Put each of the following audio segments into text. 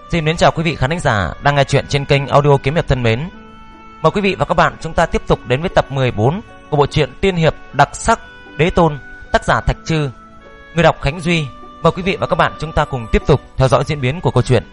Xin mến chào quý vị khán thính giả đang nghe chuyện trên kênh audio Kiếm Hiệp thân mến. Mời quý vị và các bạn chúng ta tiếp tục đến với tập 14 của bộ truyện tiên hiệp đặc sắc Đế Tôn, tác giả Thạch Trư, người đọc Khánh Duy. Mời quý vị và các bạn chúng ta cùng tiếp tục theo dõi diễn biến của câu chuyện.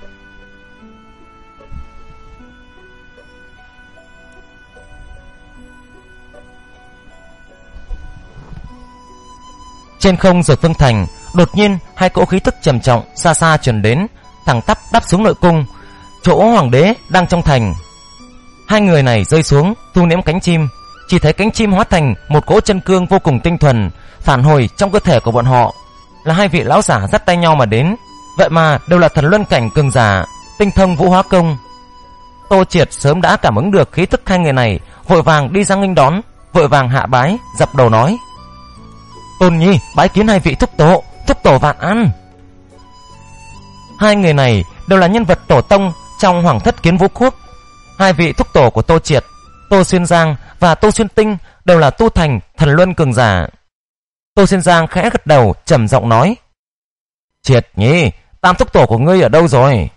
Trên không Dược Vương Thành, đột nhiên hai cỗ khí tức trầm trọng xa xa truyền đến, thẳng tắp đáp xuống nội cung, chỗ hoàng đế đang trong thành. Hai người này rơi xuống, thu ném cánh chim, chỉ thấy cánh chim hóa thành một cỗ chân cương vô cùng tinh thuần, phản hồi trong cơ thể của bọn họ. Là hai vị lão giả dắt tay nhau mà đến, vậy mà đều là thần luân cảnh cường giả, tinh thông vũ hóa công. Tô Triệt sớm đã cảm ứng được khí tức hai người này, vội vàng đi ra nghênh đón, vội vàng hạ bái, dập đầu nói: Tôn Nhi bái kiến hai vị thúc tổ vạn an. Hai người này đều là nhân vật tổ tông trong Hoàng thất Kiến Vũ Quốc. Hai vị thúc tổ của Tô Triệt, Tô Xuyên Giang và Tô Xuyên Tinh đều là tu thành thần luân cường giả. Tô Xuyên Giang khẽ gật đầu, trầm giọng nói: Triệt Nhi, tam thúc tổ của ngươi ở đâu rồi?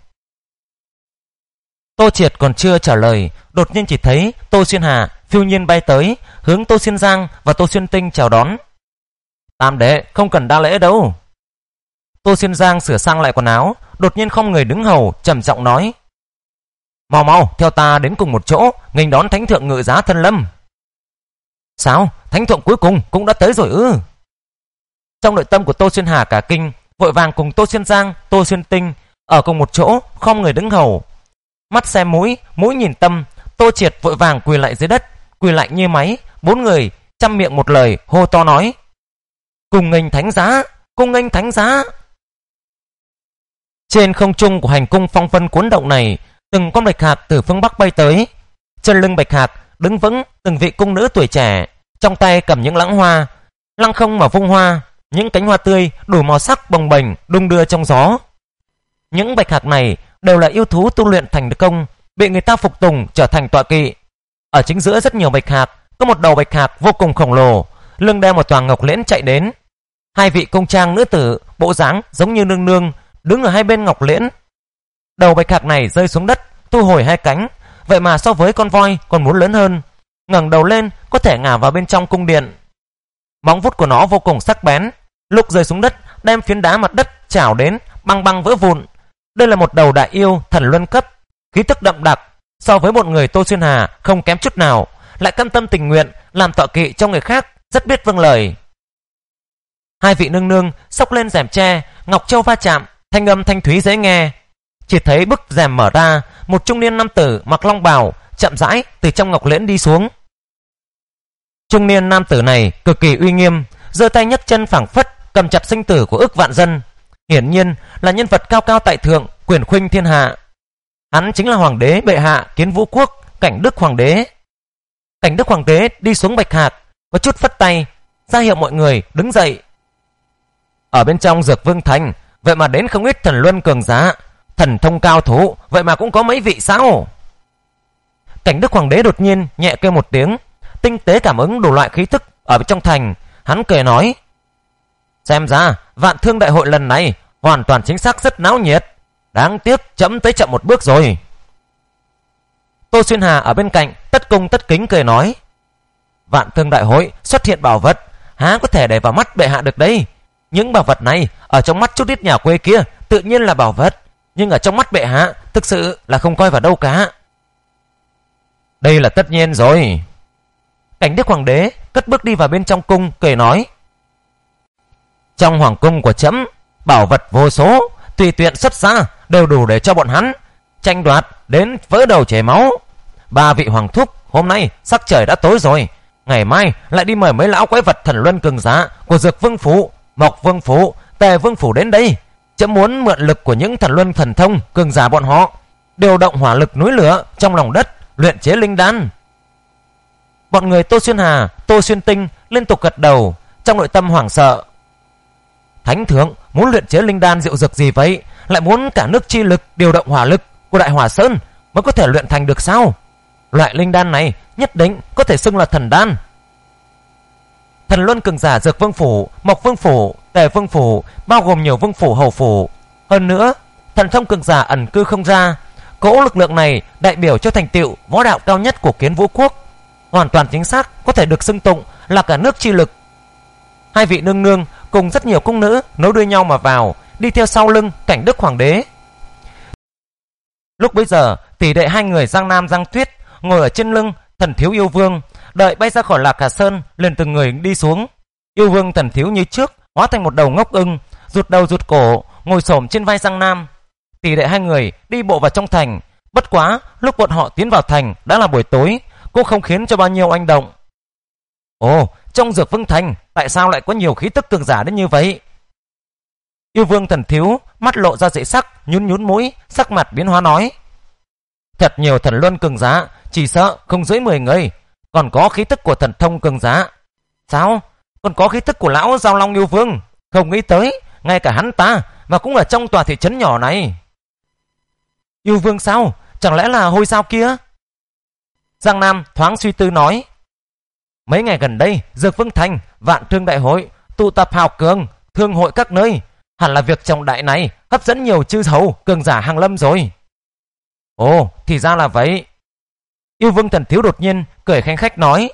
Tô Triệt còn chưa trả lời, đột nhiên chỉ thấy Tô Xuyên Hà phiêu nhiên bay tới, hướng Tô Xuyên Giang và Tô Xuyên Tinh chào đón. Tam đệ không cần đa lễ đâu. Tô Xuyên Giang sửa sang lại quần áo, đột nhiên không người đứng hầu, trầm giọng nói: Mau mau theo ta đến cùng một chỗ, nghênh đón thánh thượng Ngự Giá Thân Lâm. Sao? Thánh thượng cuối cùng cũng đã tới rồi ư? Trong nội tâm của Tô Xuyên Hà cả kinh, vội vàng cùng Tô Xuyên Giang, Tô Xuyên Tinh ở cùng một chỗ, không người đứng hầu. Mắt xem mũi, mũi nhìn tâm, Tô Triệt vội vàng quỳ lại dưới đất, quỳ lại như máy. Bốn người chăm miệng một lời hô to nói: Cùng nghênh thánh giá, cùng nghênh thánh giá. Trên không trung của hành cung phong vân cuốn động này, từng con bạch hạc từ phương bắc bay tới. Chân lưng bạch hạc đứng vững từng vị cung nữ tuổi trẻ, trong tay cầm những lãng hoa, lăng không mà vung hoa, những cánh hoa tươi đủ màu sắc bồng bềnh đung đưa trong gió. Những bạch hạc này đều là yêu thú tu luyện thành công, bị người ta phục tùng trở thành tọa kỵ. Ở chính giữa rất nhiều bạch hạc, có một đầu bạch hạc vô cùng khổng lồ, lưng đeo một tòa ngọc liễn chạy đến. Hai vị công trang nữ tử bộ dáng giống như nương nương đứng ở hai bên ngọc liễn. Đầu bạch hạc này rơi xuống đất, thu hồi hai cánh, vậy mà so với con voi còn muốn lớn hơn, ngẩng đầu lên có thể ngả vào bên trong cung điện. Móng vuốt của nó vô cùng sắc bén, lúc rơi xuống đất đem phiến đá mặt đất chảo đến băng băng vỡ vụn. Đây là một đầu đại yêu thần luân cấp, khí tức đậm đặc, so với một người Tô Xuyên Hà không kém chút nào, lại cam tâm tình nguyện làm tọa kỵ cho người khác, rất biết vâng lời. Hai vị nương nương xốc lên rèm tre, ngọc châu va chạm, thanh âm thanh thúy dễ nghe. Chỉ thấy bức rèm mở ra, một trung niên nam tử mặc long bào chậm rãi từ trong ngọc liễn đi xuống. Trung niên nam tử này cực kỳ uy nghiêm, giơ tay nhấc chân phảng phất cầm chặt sinh tử của ức vạn dân, hiển nhiên là nhân vật cao cao tại thượng, quyền khuynh thiên hạ. Hắn chính là hoàng đế bệ hạ Kiến Vũ Quốc, Cảnh Đức Hoàng đế. Cảnh Đức Hoàng đế đi xuống bạch hạc, có chút phất tay ra hiệu mọi người đứng dậy. Ở bên trong Dược Vương Thành, vậy mà đến không ít thần luân cường giả, thần thông cao thủ, vậy mà cũng có mấy vị sao? Cảnh Đức Hoàng đế đột nhiên nhẹ kêu một tiếng, tinh tế cảm ứng đủ loại khí tức ở bên trong thành, hắn cười nói: Xem ra Vạn Thương đại hội lần này hoàn toàn chính xác rất náo nhiệt, đáng tiếc chấm tới chậm một bước rồi. Tô Xuyên Hà ở bên cạnh tất cung tất kính cười nói: Vạn Thương đại hội xuất hiện bảo vật, há có thể để vào mắt bệ hạ được đấy. Những bảo vật này ở trong mắt chút ít nhà quê kia tự nhiên là bảo vật, nhưng ở trong mắt bệ hạ thực sự là không coi vào đâu cả. Đây là tất nhiên rồi. Cảnh Đức Hoàng đế cất bước đi vào bên trong cung, cười nói: Trong hoàng cung của trẫm, bảo vật vô số, tùy tiện xuất ra đều đủ để cho bọn hắn tranh đoạt đến vỡ đầu chảy máu. Ba vị hoàng thúc, hôm nay sắc trời đã tối rồi, ngày mai lại đi mời mấy lão quái vật thần luân cường giả của Dược Vương phủ, Mộc Vương phủ, Tề Vương phủ đến đây. Chấm muốn mượn lực của những thần luân thần thông cường giả bọn họ, điều động hỏa lực núi lửa trong lòng đất, luyện chế linh đan. Bọn người Tô Xuyên Hà, Tô Xuyên Tinh liên tục gật đầu, trong nội tâm hoảng sợ. Thánh thượng muốn luyện chế linh đan diệu dược gì vậy? Lại muốn cả nước chi lực điều động hỏa lực của Đại Hỏa Sơn mới có thể luyện thành được sao? Loại linh đan này nhất định có thể xưng là thần đan. Thần luân cường giả Dược Vương phủ, Mộc Vương phủ, Tề Vương phủ, bao gồm nhiều vương phủ hầu phủ. Hơn nữa thần thông cường giả ẩn cư không ra. Cỗ lực lượng này đại biểu cho thành tựu võ đạo cao nhất của Kiến Vũ quốc, hoàn toàn chính xác có thể được xưng tụng là cả nước chi lực. Hai vị nương nương cùng rất nhiều cung nữ nối đuôi nhau mà vào, đi theo sau lưng Cảnh Đức hoàng đế. Lúc bấy giờ, tỷ đệ hai người Giang Nam Giang Tuyết ngồi ở trên lưng Thần Thiếu Yêu Vương, đợi bay ra khỏi Lạc Hà Sơn, liền từng người đi xuống. Yêu Vương Thần Thiếu như trước hóa thành một đầu ngốc ưng, rụt đầu rụt cổ, ngồi xổm trên vai Giang Nam. Tỷ đệ hai người đi bộ vào trong thành. Bất quá lúc bọn họ tiến vào thành đã là buổi tối, cũng không khiến cho bao nhiêu oanh động. Ồ, trong Dược Vương thành tại sao lại có nhiều khí tức cường giả đến như vậy? Yêu Vương Thần Thiếu mắt lộ ra dị sắc, nhún nhún mũi, sắc mặt biến hóa nói: thật nhiều thần luân cường giả, chỉ sợ không dưới 10 người. Còn có khí tức của thần thông cường giả. Sao? Còn có khí tức của lão Giao Long Yêu Vương. Không nghĩ tới, ngay cả hắn ta mà cũng ở trong tòa thị trấn nhỏ này. Yêu Vương sao? Chẳng lẽ là Hôi Sao kia? Giang Nam thoáng suy tư nói: mấy ngày gần đây, Dược Vương thành, Vạn Thương đại hội, tụ tập hào cường, thương hội các nơi, hẳn là việc trọng đại này hấp dẫn nhiều chư hầu cường giả hàng lâm rồi. Ồ, thì ra là vậy. Yêu Vương Thần Thiếu đột nhiên cười khanh khách nói: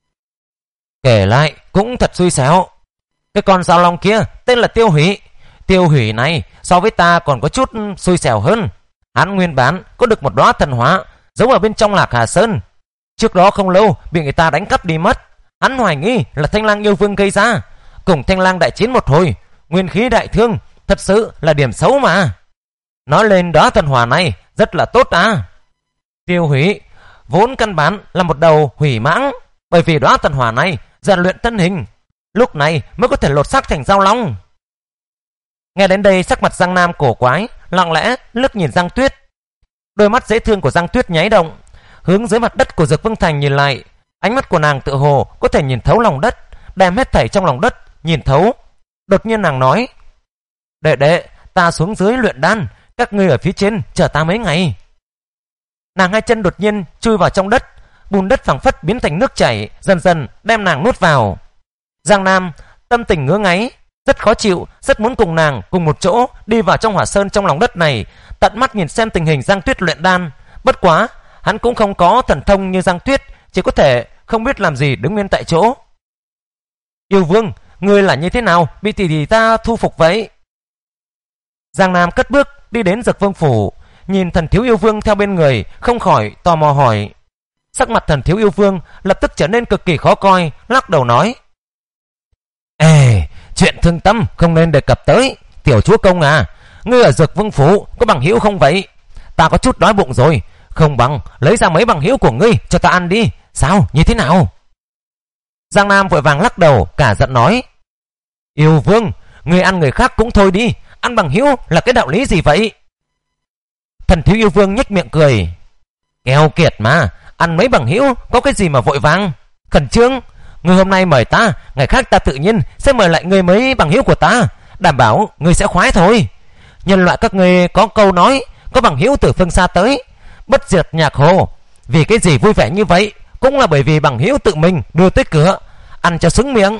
kể lại cũng thật xui xẻo. Cái con Giao Long kia tên là Tiêu Hủy. Tiêu Hủy này so với ta còn có chút xui xẻo hơn. Hắn nguyên bản có được một đóa thần hóa giấu ở bên trong Lạc Hà Sơn. Trước đó không lâu bị người ta đánh cắp đi mất. Hắn hoài nghi là Thanh Lang Yêu Vương gây ra. Cùng Thanh Lang đại chiến một hồi, nguyên khí đại thương, thật sự là điểm xấu mà. Nói lên đóa thần hỏa này rất là tốt à. Tiêu Hủy vốn căn bản là một đầu hủy mãng, bởi vì đóa thần hỏa này rèn luyện thân hình, lúc này mới có thể lột xác thành Giao Long. Nghe đến đây, sắc mặt Giang Nam cổ quái, lặng lẽ liếc nhìn Giang Tuyết. Đôi mắt dễ thương của Giang Tuyết nháy động, hướng dưới mặt đất của Dược Vương thành nhìn lại. Ánh mắt của nàng tựa hồ có thể nhìn thấu lòng đất, đem hết thảy trong lòng đất nhìn thấu. Đột nhiên nàng nói: đệ đệ, ta xuống dưới luyện đan, các ngươi ở phía trên chờ ta mấy ngày. Nàng hai chân đột nhiên chui vào trong đất, bùn đất phẳng phất biến thành nước chảy, dần dần đem nàng nuốt vào. Giang Nam tâm tình ngứa ngáy, rất khó chịu, rất muốn cùng nàng cùng một chỗ đi vào trong hỏa sơn trong lòng đất này, tận mắt nhìn xem tình hình Giang Tuyết luyện đan. Bất quá hắn cũng không có thần thông như Giang Tuyết, chỉ có thể không biết làm gì đứng nguyên tại chỗ. Yêu Vương, ngươi là như thế nào bị tỷ tỷ ta thu phục vậy? Giang Nam cất bước đi đến Dược Vương phủ, nhìn Thần Thiếu Yêu Vương theo bên người, không khỏi tò mò hỏi. Sắc mặt Thần Thiếu Yêu Vương lập tức trở nên cực kỳ khó coi, lắc đầu nói: ê, chuyện thương tâm không nên đề cập tới. Tiểu chúa công à, ngươi ở Dược Vương phủ có bằng hữu không vậy? Ta có chút đói bụng rồi, không bằng lấy ra mấy bằng hữu của ngươi cho ta ăn đi. Sao, như thế nào? Giang Nam vội vàng lắc đầu, cả giận nói: Yêu Vương, ngươi ăn người khác cũng thôi đi, ăn bằng hữu là cái đạo lý gì vậy? Thần Thiếu Yêu Vương nhếch miệng cười: keo kiệt mà, ăn mấy bằng hữu có cái gì mà vội vàng, khẩn trương. Ngươi hôm nay mời ta, ngày khác ta tự nhiên sẽ mời lại ngươi mấy bằng hữu của ta, đảm bảo ngươi sẽ khoái thôi. Nhân loại các ngươi có câu nói, có bằng hữu từ phương xa tới, bất diệt nhạc hồ. Vì cái gì vui vẻ như vậy? Cũng là bởi vì bằng hữu tự mình đưa tới cửa, ăn cho sướng miệng.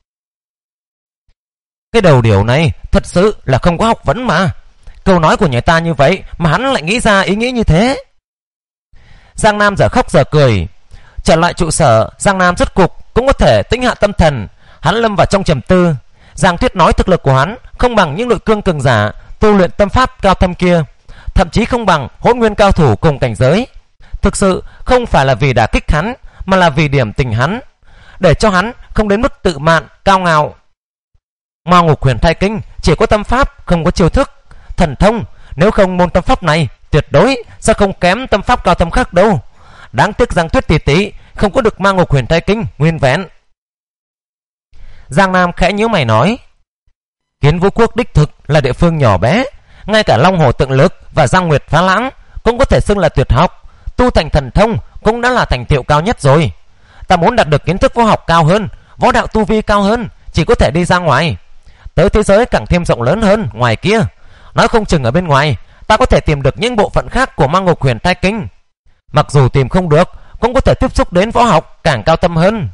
Cái đầu điều này thật sự là không có học vấn mà. Câu nói của nhà ta như vậy mà hắn lại nghĩ ra ý nghĩ như thế. Giang Nam giờ khóc giờ cười. Trở lại trụ sở, Giang Nam rốt cục cũng có thể tĩnh hạ tâm thần. Hắn lâm vào trong trầm tư. Giang Tuyết nói thực lực của hắn không bằng những nội cương cường giả tu luyện tâm pháp cao thâm kia, thậm chí không bằng Hỗn Nguyên cao thủ cùng cảnh giới. Thực sự không phải là vì đả kích hắn, mà là vì điểm tình hắn, để cho hắn không đến mức tự mạn cao ngạo. Mao Ngục Huyền Thai Kinh chỉ có tâm pháp, không có chiêu thức, thần thông. Nếu không, môn tâm pháp này tuyệt đối sẽ không kém tâm pháp cao thâm khác đâu. Đáng tiếc Giang Tuyết tỷ tỷ không có được Mao Ngục Huyền Thai Kinh nguyên vẹn. Giang Nam khẽ nhíu mày nói: Kiến Vũ quốc đích thực là địa phương nhỏ bé, ngay cả Long Hồ Tượng Lực và Giang Nguyệt Phá Lãng cũng có thể xưng là tuyệt học. Tu thành thần thông cũng đã là thành tựu cao nhất rồi. Ta muốn đạt được kiến thức võ học cao hơn, võ đạo tu vi cao hơn, chỉ có thể đi ra ngoài, tới thế giới càng thêm rộng lớn hơn ngoài kia. Nói không chừng ở bên ngoài ta có thể tìm được những bộ phận khác của Mao Ngục Huyền Thai Kinh. Mặc dù tìm không được, cũng có thể tiếp xúc đến võ học càng cao thâm hơn.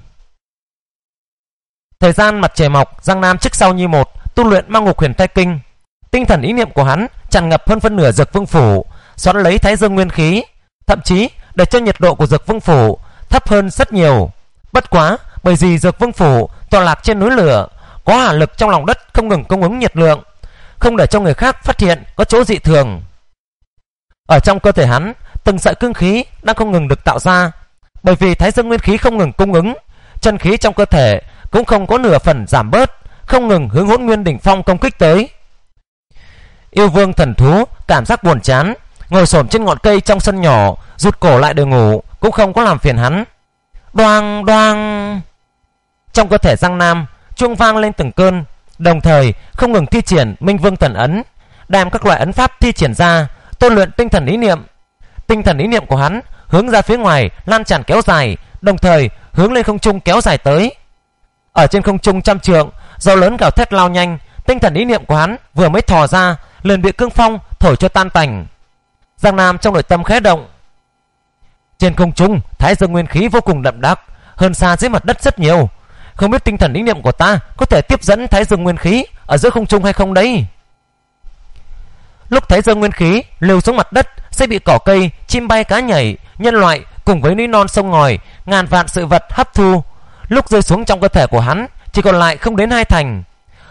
Thời gian mặt trời mọc, Giang Nam trước sau như một tu luyện Mao Ngục Huyền Thai Kinh. Tinh thần ý niệm của hắn tràn ngập hơn phân nửa Dược Vương phủ, xoắn lấy Thái Dương nguyên khí, thậm chí để cho nhiệt độ của Dược Vương phủ thấp hơn rất nhiều. Bất quá bởi vì Dược Vương phủ tọa lạc trên núi lửa, có hỏa lực trong lòng đất không ngừng cung ứng nhiệt lượng, không để cho người khác phát hiện có chỗ dị thường. Ở trong cơ thể hắn, từng sợi cương khí đang không ngừng được tạo ra. Bởi vì Thái Dương nguyên khí không ngừng cung ứng, chân khí trong cơ thể cũng không có nửa phần giảm bớt, không ngừng hướng Hỗn Nguyên đỉnh phong công kích tới. Yêu Vương thần thú cảm giác buồn chán, ngồi xổm trên ngọn cây trong sân nhỏ, rụt cổ lại để ngủ, cũng không có làm phiền hắn. Đoang đoang, trong cơ thể Giang Nam chuông vang lên từng cơn, đồng thời không ngừng thi triển Minh Vương thần ấn, đem các loại ấn pháp thi triển ra, tôi luyện tinh thần ý niệm. Tinh thần ý niệm của hắn hướng ra phía ngoài lan tràn kéo dài, đồng thời hướng lên không trung kéo dài tới. Ở trên không trung trăm trượng, gió lớn gào thét lao nhanh, tinh thần ý niệm của hắn vừa mới thò ra liền bị cương phong thổi cho tan tành. Giang Nam trong nội tâm khẽ động. Trên không trung, Thái Dương nguyên khí vô cùng đậm đặc, hơn xa dưới mặt đất rất nhiều. Không biết tinh thần ý niệm của ta có thể tiếp dẫn Thái Dương nguyên khí ở giữa không trung hay không đấy. Lúc Thái Dương nguyên khí lưu xuống mặt đất, sẽ bị cỏ cây, chim bay cá nhảy, nhân loại cùng với núi non sông ngòi, ngàn vạn sự vật hấp thu. Lúc rơi xuống trong cơ thể của hắn, chỉ còn lại không đến 2/2.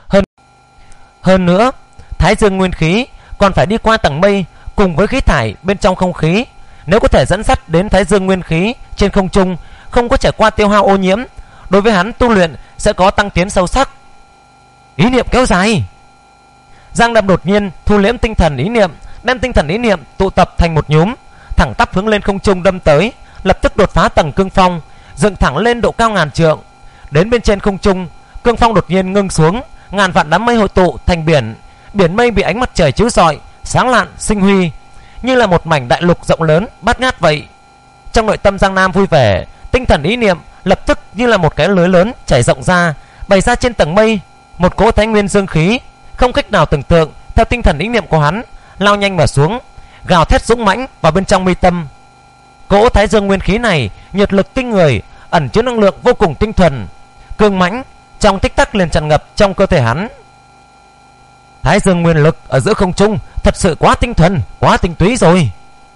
Hơn nữa, Thái Dương nguyên khí còn phải đi qua tầng mây cùng với khí thải bên trong không khí. Nếu có thể dẫn dắt đến Thái Dương nguyên khí trên không trung, không có trải qua tiêu hao ô nhiễm, đối với hắn tu luyện sẽ có tăng tiến sâu sắc. Ý niệm kéo dài. Giang Nam đột nhiên thu liễm tinh thần ý niệm, đem tinh thần ý niệm tụ tập thành một nhúm, thẳng tắp hướng lên không trung đâm tới, lập tức đột phá tầng cương phong, dựng thẳng lên độ cao ngàn trượng. Đến bên trên không trung, cương phong đột nhiên ngưng xuống, ngàn vạn đám mây hội tụ thành biển. Biển mây bị ánh mặt trời chiếu rọi, sáng lạn sinh huy, như là một mảnh đại lục rộng lớn bát ngát vậy. Trong nội tâm Giang Nam vui vẻ, tinh thần ý niệm lập tức như là một cái lưới lớn trải rộng ra, bày ra trên tầng mây. Một cỗ Thái Nguyên dương khí không cách nào tưởng tượng theo tinh thần ý niệm của hắn lao nhanh mà xuống, gào thét dũng mãnh vào bên trong mi tâm. Cỗ Thái Dương nguyên khí này nhiệt lực kinh người, ẩn chứa năng lượng vô cùng tinh thuần, cường mãnh, trong tích tắc liền tràn ngập trong cơ thể hắn. Thái Dương nguyên lực ở giữa không trung thật sự quá tinh thuần, quá tinh túy rồi.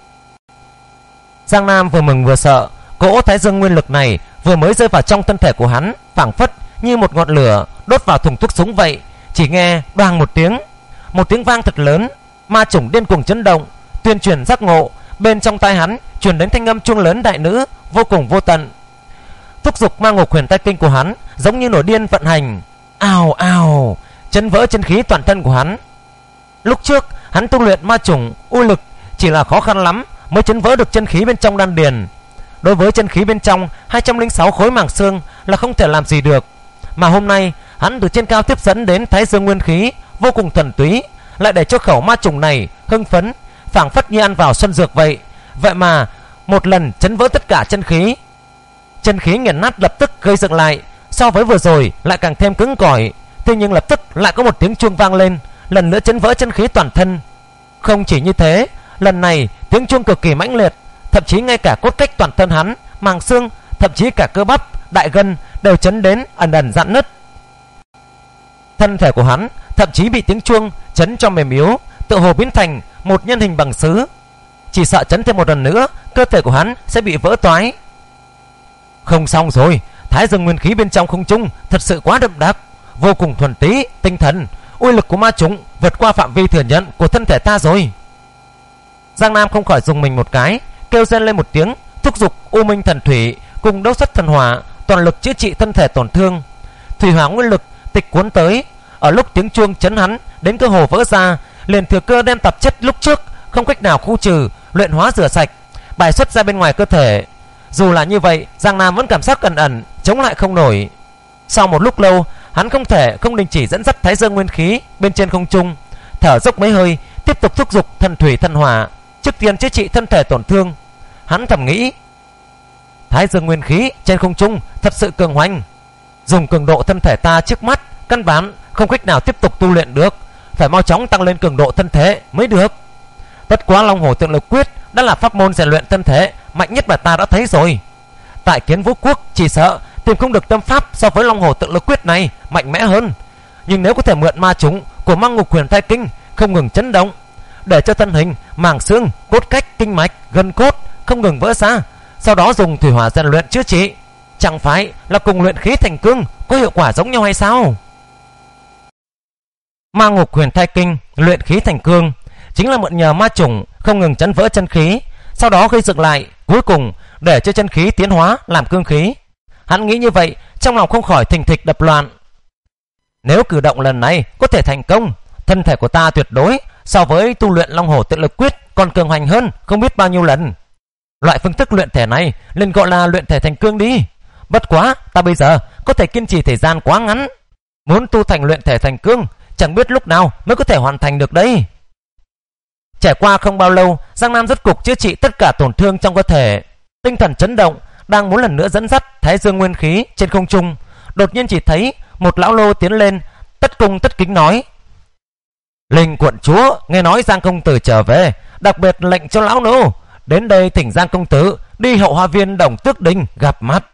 Giang Nam vừa mừng vừa sợ, cỗ Thái Dương nguyên lực này vừa mới rơi vào trong thân thể của hắn, phảng phất như một ngọn lửa đốt vào thùng thuốc súng vậy. Chỉ nghe đoàng một tiếng vang thật lớn, ma chủng điên cuồng chấn động, tuyên truyền giác ngộ. Bên trong tai hắn truyền đến thanh âm chuông lớn đại nữ vô cùng vô tận. Thúc giục Ma Ngục Huyền Tai Kinh của hắn giống như nổi điên vận hành, ào ào, chấn vỡ chân khí toàn thân của hắn. Lúc trước hắn tu luyện ma chủng uy lực chỉ là khó khăn lắm mới chấn vỡ được chân khí bên trong đan điền. Đối với chân khí bên trong 206 khối màng xương là không thể làm gì được. Mà hôm nay hắn từ trên cao tiếp dẫn đến Thái Dương nguyên khí vô cùng thuần túy, lại để cho khẩu ma trùng này hưng phấn, phảng phất như ăn vào xuân dược vậy. Vậy mà một lần chấn vỡ tất cả chân khí. Chân khí nghiền nát lập tức gây dựng lại, so với vừa rồi lại càng thêm cứng cỏi. Thế nhưng lập tức lại có một tiếng chuông vang lên, lần nữa chấn vỡ chân khí toàn thân. Không chỉ như thế, lần này tiếng chuông cực kỳ mãnh liệt, thậm chí ngay cả cốt cách toàn thân hắn, màng xương, thậm chí cả cơ bắp, đại gân đều chấn đến ẩn ẩn rạn nứt. Thân thể của hắn thậm chí bị tiếng chuông chấn cho mềm yếu, tựa hồ biến thành một nhân hình bằng sứ. Chỉ sợ chấn thêm một lần nữa, cơ thể của hắn sẽ bị vỡ toái. Không xong rồi, Thái Dương nguyên khí bên trong không trung thật sự quá đậm đặc, vô cùng thuần túy, tinh thần. Uy lực của ma chủng vượt qua phạm vi thừa nhận của thân thể ta rồi. Giang Nam không khỏi dùng mình một cái, kêu rên lên một tiếng, thúc giục U Minh thần thủy cùng Đấu Sắt thần hỏa toàn lực chữa trị thân thể tổn thương. Thủy hỏa nguyên lực tịch cuốn tới, ở lúc tiếng chuông chấn hắn đến cơ hồ vỡ ra, liền thừa cơ đem tạp chất lúc trước không cách nào khu trừ, luyện hóa rửa sạch, bài xuất ra bên ngoài cơ thể. Dù là như vậy, Giang Nam vẫn cảm giác ẩn ẩn chống lại không nổi. Sau một lúc lâu, hắn không thể không đình chỉ dẫn dắt Thái Dương nguyên khí bên trên không trung, thở dốc mấy hơi, tiếp tục thúc giục thần thủy thần hỏa, trước tiên chữa trị thân thể tổn thương. Hắn thầm nghĩ, Thái Dương nguyên khí trên không trung thật sự cường hoành, dùng cường độ thân thể ta trước mắt căn bản không cách nào tiếp tục tu luyện được, phải mau chóng tăng lên cường độ thân thể mới được. Tất quá Long Hổ Tượng Lực Quyết đã là pháp môn rèn luyện thân thể mạnh nhất mà ta đã thấy rồi. Tại Kiến Vũ Quốc chỉ sợ tìm không được tâm pháp so với Long Hổ Tượng Lực Quyết này mạnh mẽ hơn. Nhưng nếu có thể mượn ma chúng của Ma Ngục Huyền Tai Kinh không ngừng chấn động, để cho thân hình, màng xương, cốt cách, kinh mạch, gân cốt không ngừng vỡ ra, sau đó dùng thủy hỏa rèn luyện chữa trị. Chẳng phải là cùng luyện khí thành cương có hiệu quả giống nhau hay sao? Ma Ngục Huyền Thai Kinh luyện khí thành cương chính là mượn nhờ ma chủng không ngừng chấn vỡ chân khí, sau đó gây dựng lại, cuối cùng để cho chân khí tiến hóa làm cương khí. Hắn nghĩ như vậy, trong lòng không khỏi thình thịch đập loạn. Nếu cử động lần này có thể thành công, thân thể của ta tuyệt đối so với tu luyện Long Hổ Tự Lực Quyết còn cường hành hơn không biết bao nhiêu lần. Loại phương thức luyện thể này nên gọi là luyện thể thành cương đi. Bất quá ta bây giờ có thể kiên trì thời gian quá ngắn, muốn tu thành luyện thể thành cương chẳng biết lúc nào mới có thể hoàn thành được đây. Trải qua không bao lâu, Giang Nam rốt cục chữa trị tất cả tổn thương trong cơ thể, tinh thần chấn động, đang muốn lần nữa dẫn dắt Thái Dương nguyên khí trên không trung, đột nhiên chỉ thấy một lão lô tiến lên, tất cung tất kính nói: Linh quận chúa nghe nói Giang công tử trở về, đặc biệt lệnh cho lão nô đến đây thỉnh Giang công tử đi hậu hoa viên Đồng Tước Đình gặp mặt.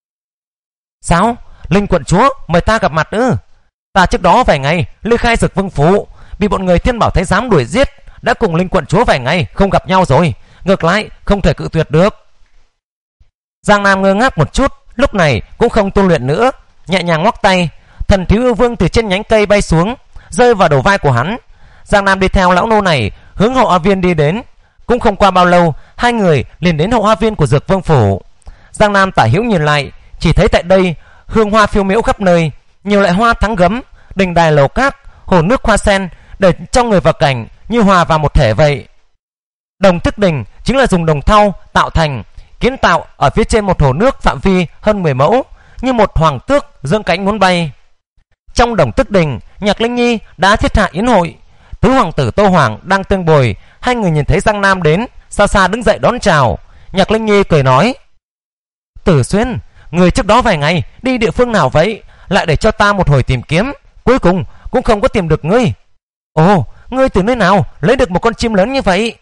Sao? Linh quận chúa mời ta gặp mặt ư? Ta trước đó vài ngày ly khai Dực Vương phủ, bị bọn người Thiên Bảo Thái giám đuổi giết, đã cùng Linh quận chúa vài ngày không gặp nhau rồi, ngược lại không thể cự tuyệt được. Giang Nam ngơ ngác một chút, lúc này cũng không tu luyện nữa, nhẹ nhàng ngoắc tay, Thần Thiếu Yêu Vương từ trên nhánh cây bay xuống, rơi vào đầu vai của hắn. Giang Nam đi theo lão nô này hướng hậu hoa viên đi đến. Cũng không qua bao lâu, hai người liền đến hậu hoa viên của Dược Vương phủ. Giang Nam tả hữu nhìn lại, chỉ thấy tại đây hương hoa phiêu miễu khắp nơi, nhiều loại hoa thắng gấm, đình đài lầu cát, hồ nước hoa sen, để trong người vào cảnh như hòa vào một thể vậy. Đồng Tước Đình chính là dùng đồng thau tạo thành, kiến tạo ở phía trên một hồ nước phạm vi hơn 10 mẫu, như một hoàng tước dương cánh muốn bay. Trong Đồng Tước Đình, Nhạc Linh Nhi đã thiết hạ yến hội. Tứ hoàng tử Tô Hoàng đang tương bồi, hai người nhìn thấy Giang Nam đến, xa xa đứng dậy đón chào. Nhạc Linh Nhi cười nói: Tử Xuyên, người trước đó vài ngày đi địa phương nào vậy? Lại để cho ta một hồi tìm kiếm, cuối cùng cũng không có tìm được ngươi. Ồ, ngươi từ nơi nào lấy được một con chim lớn như vậy?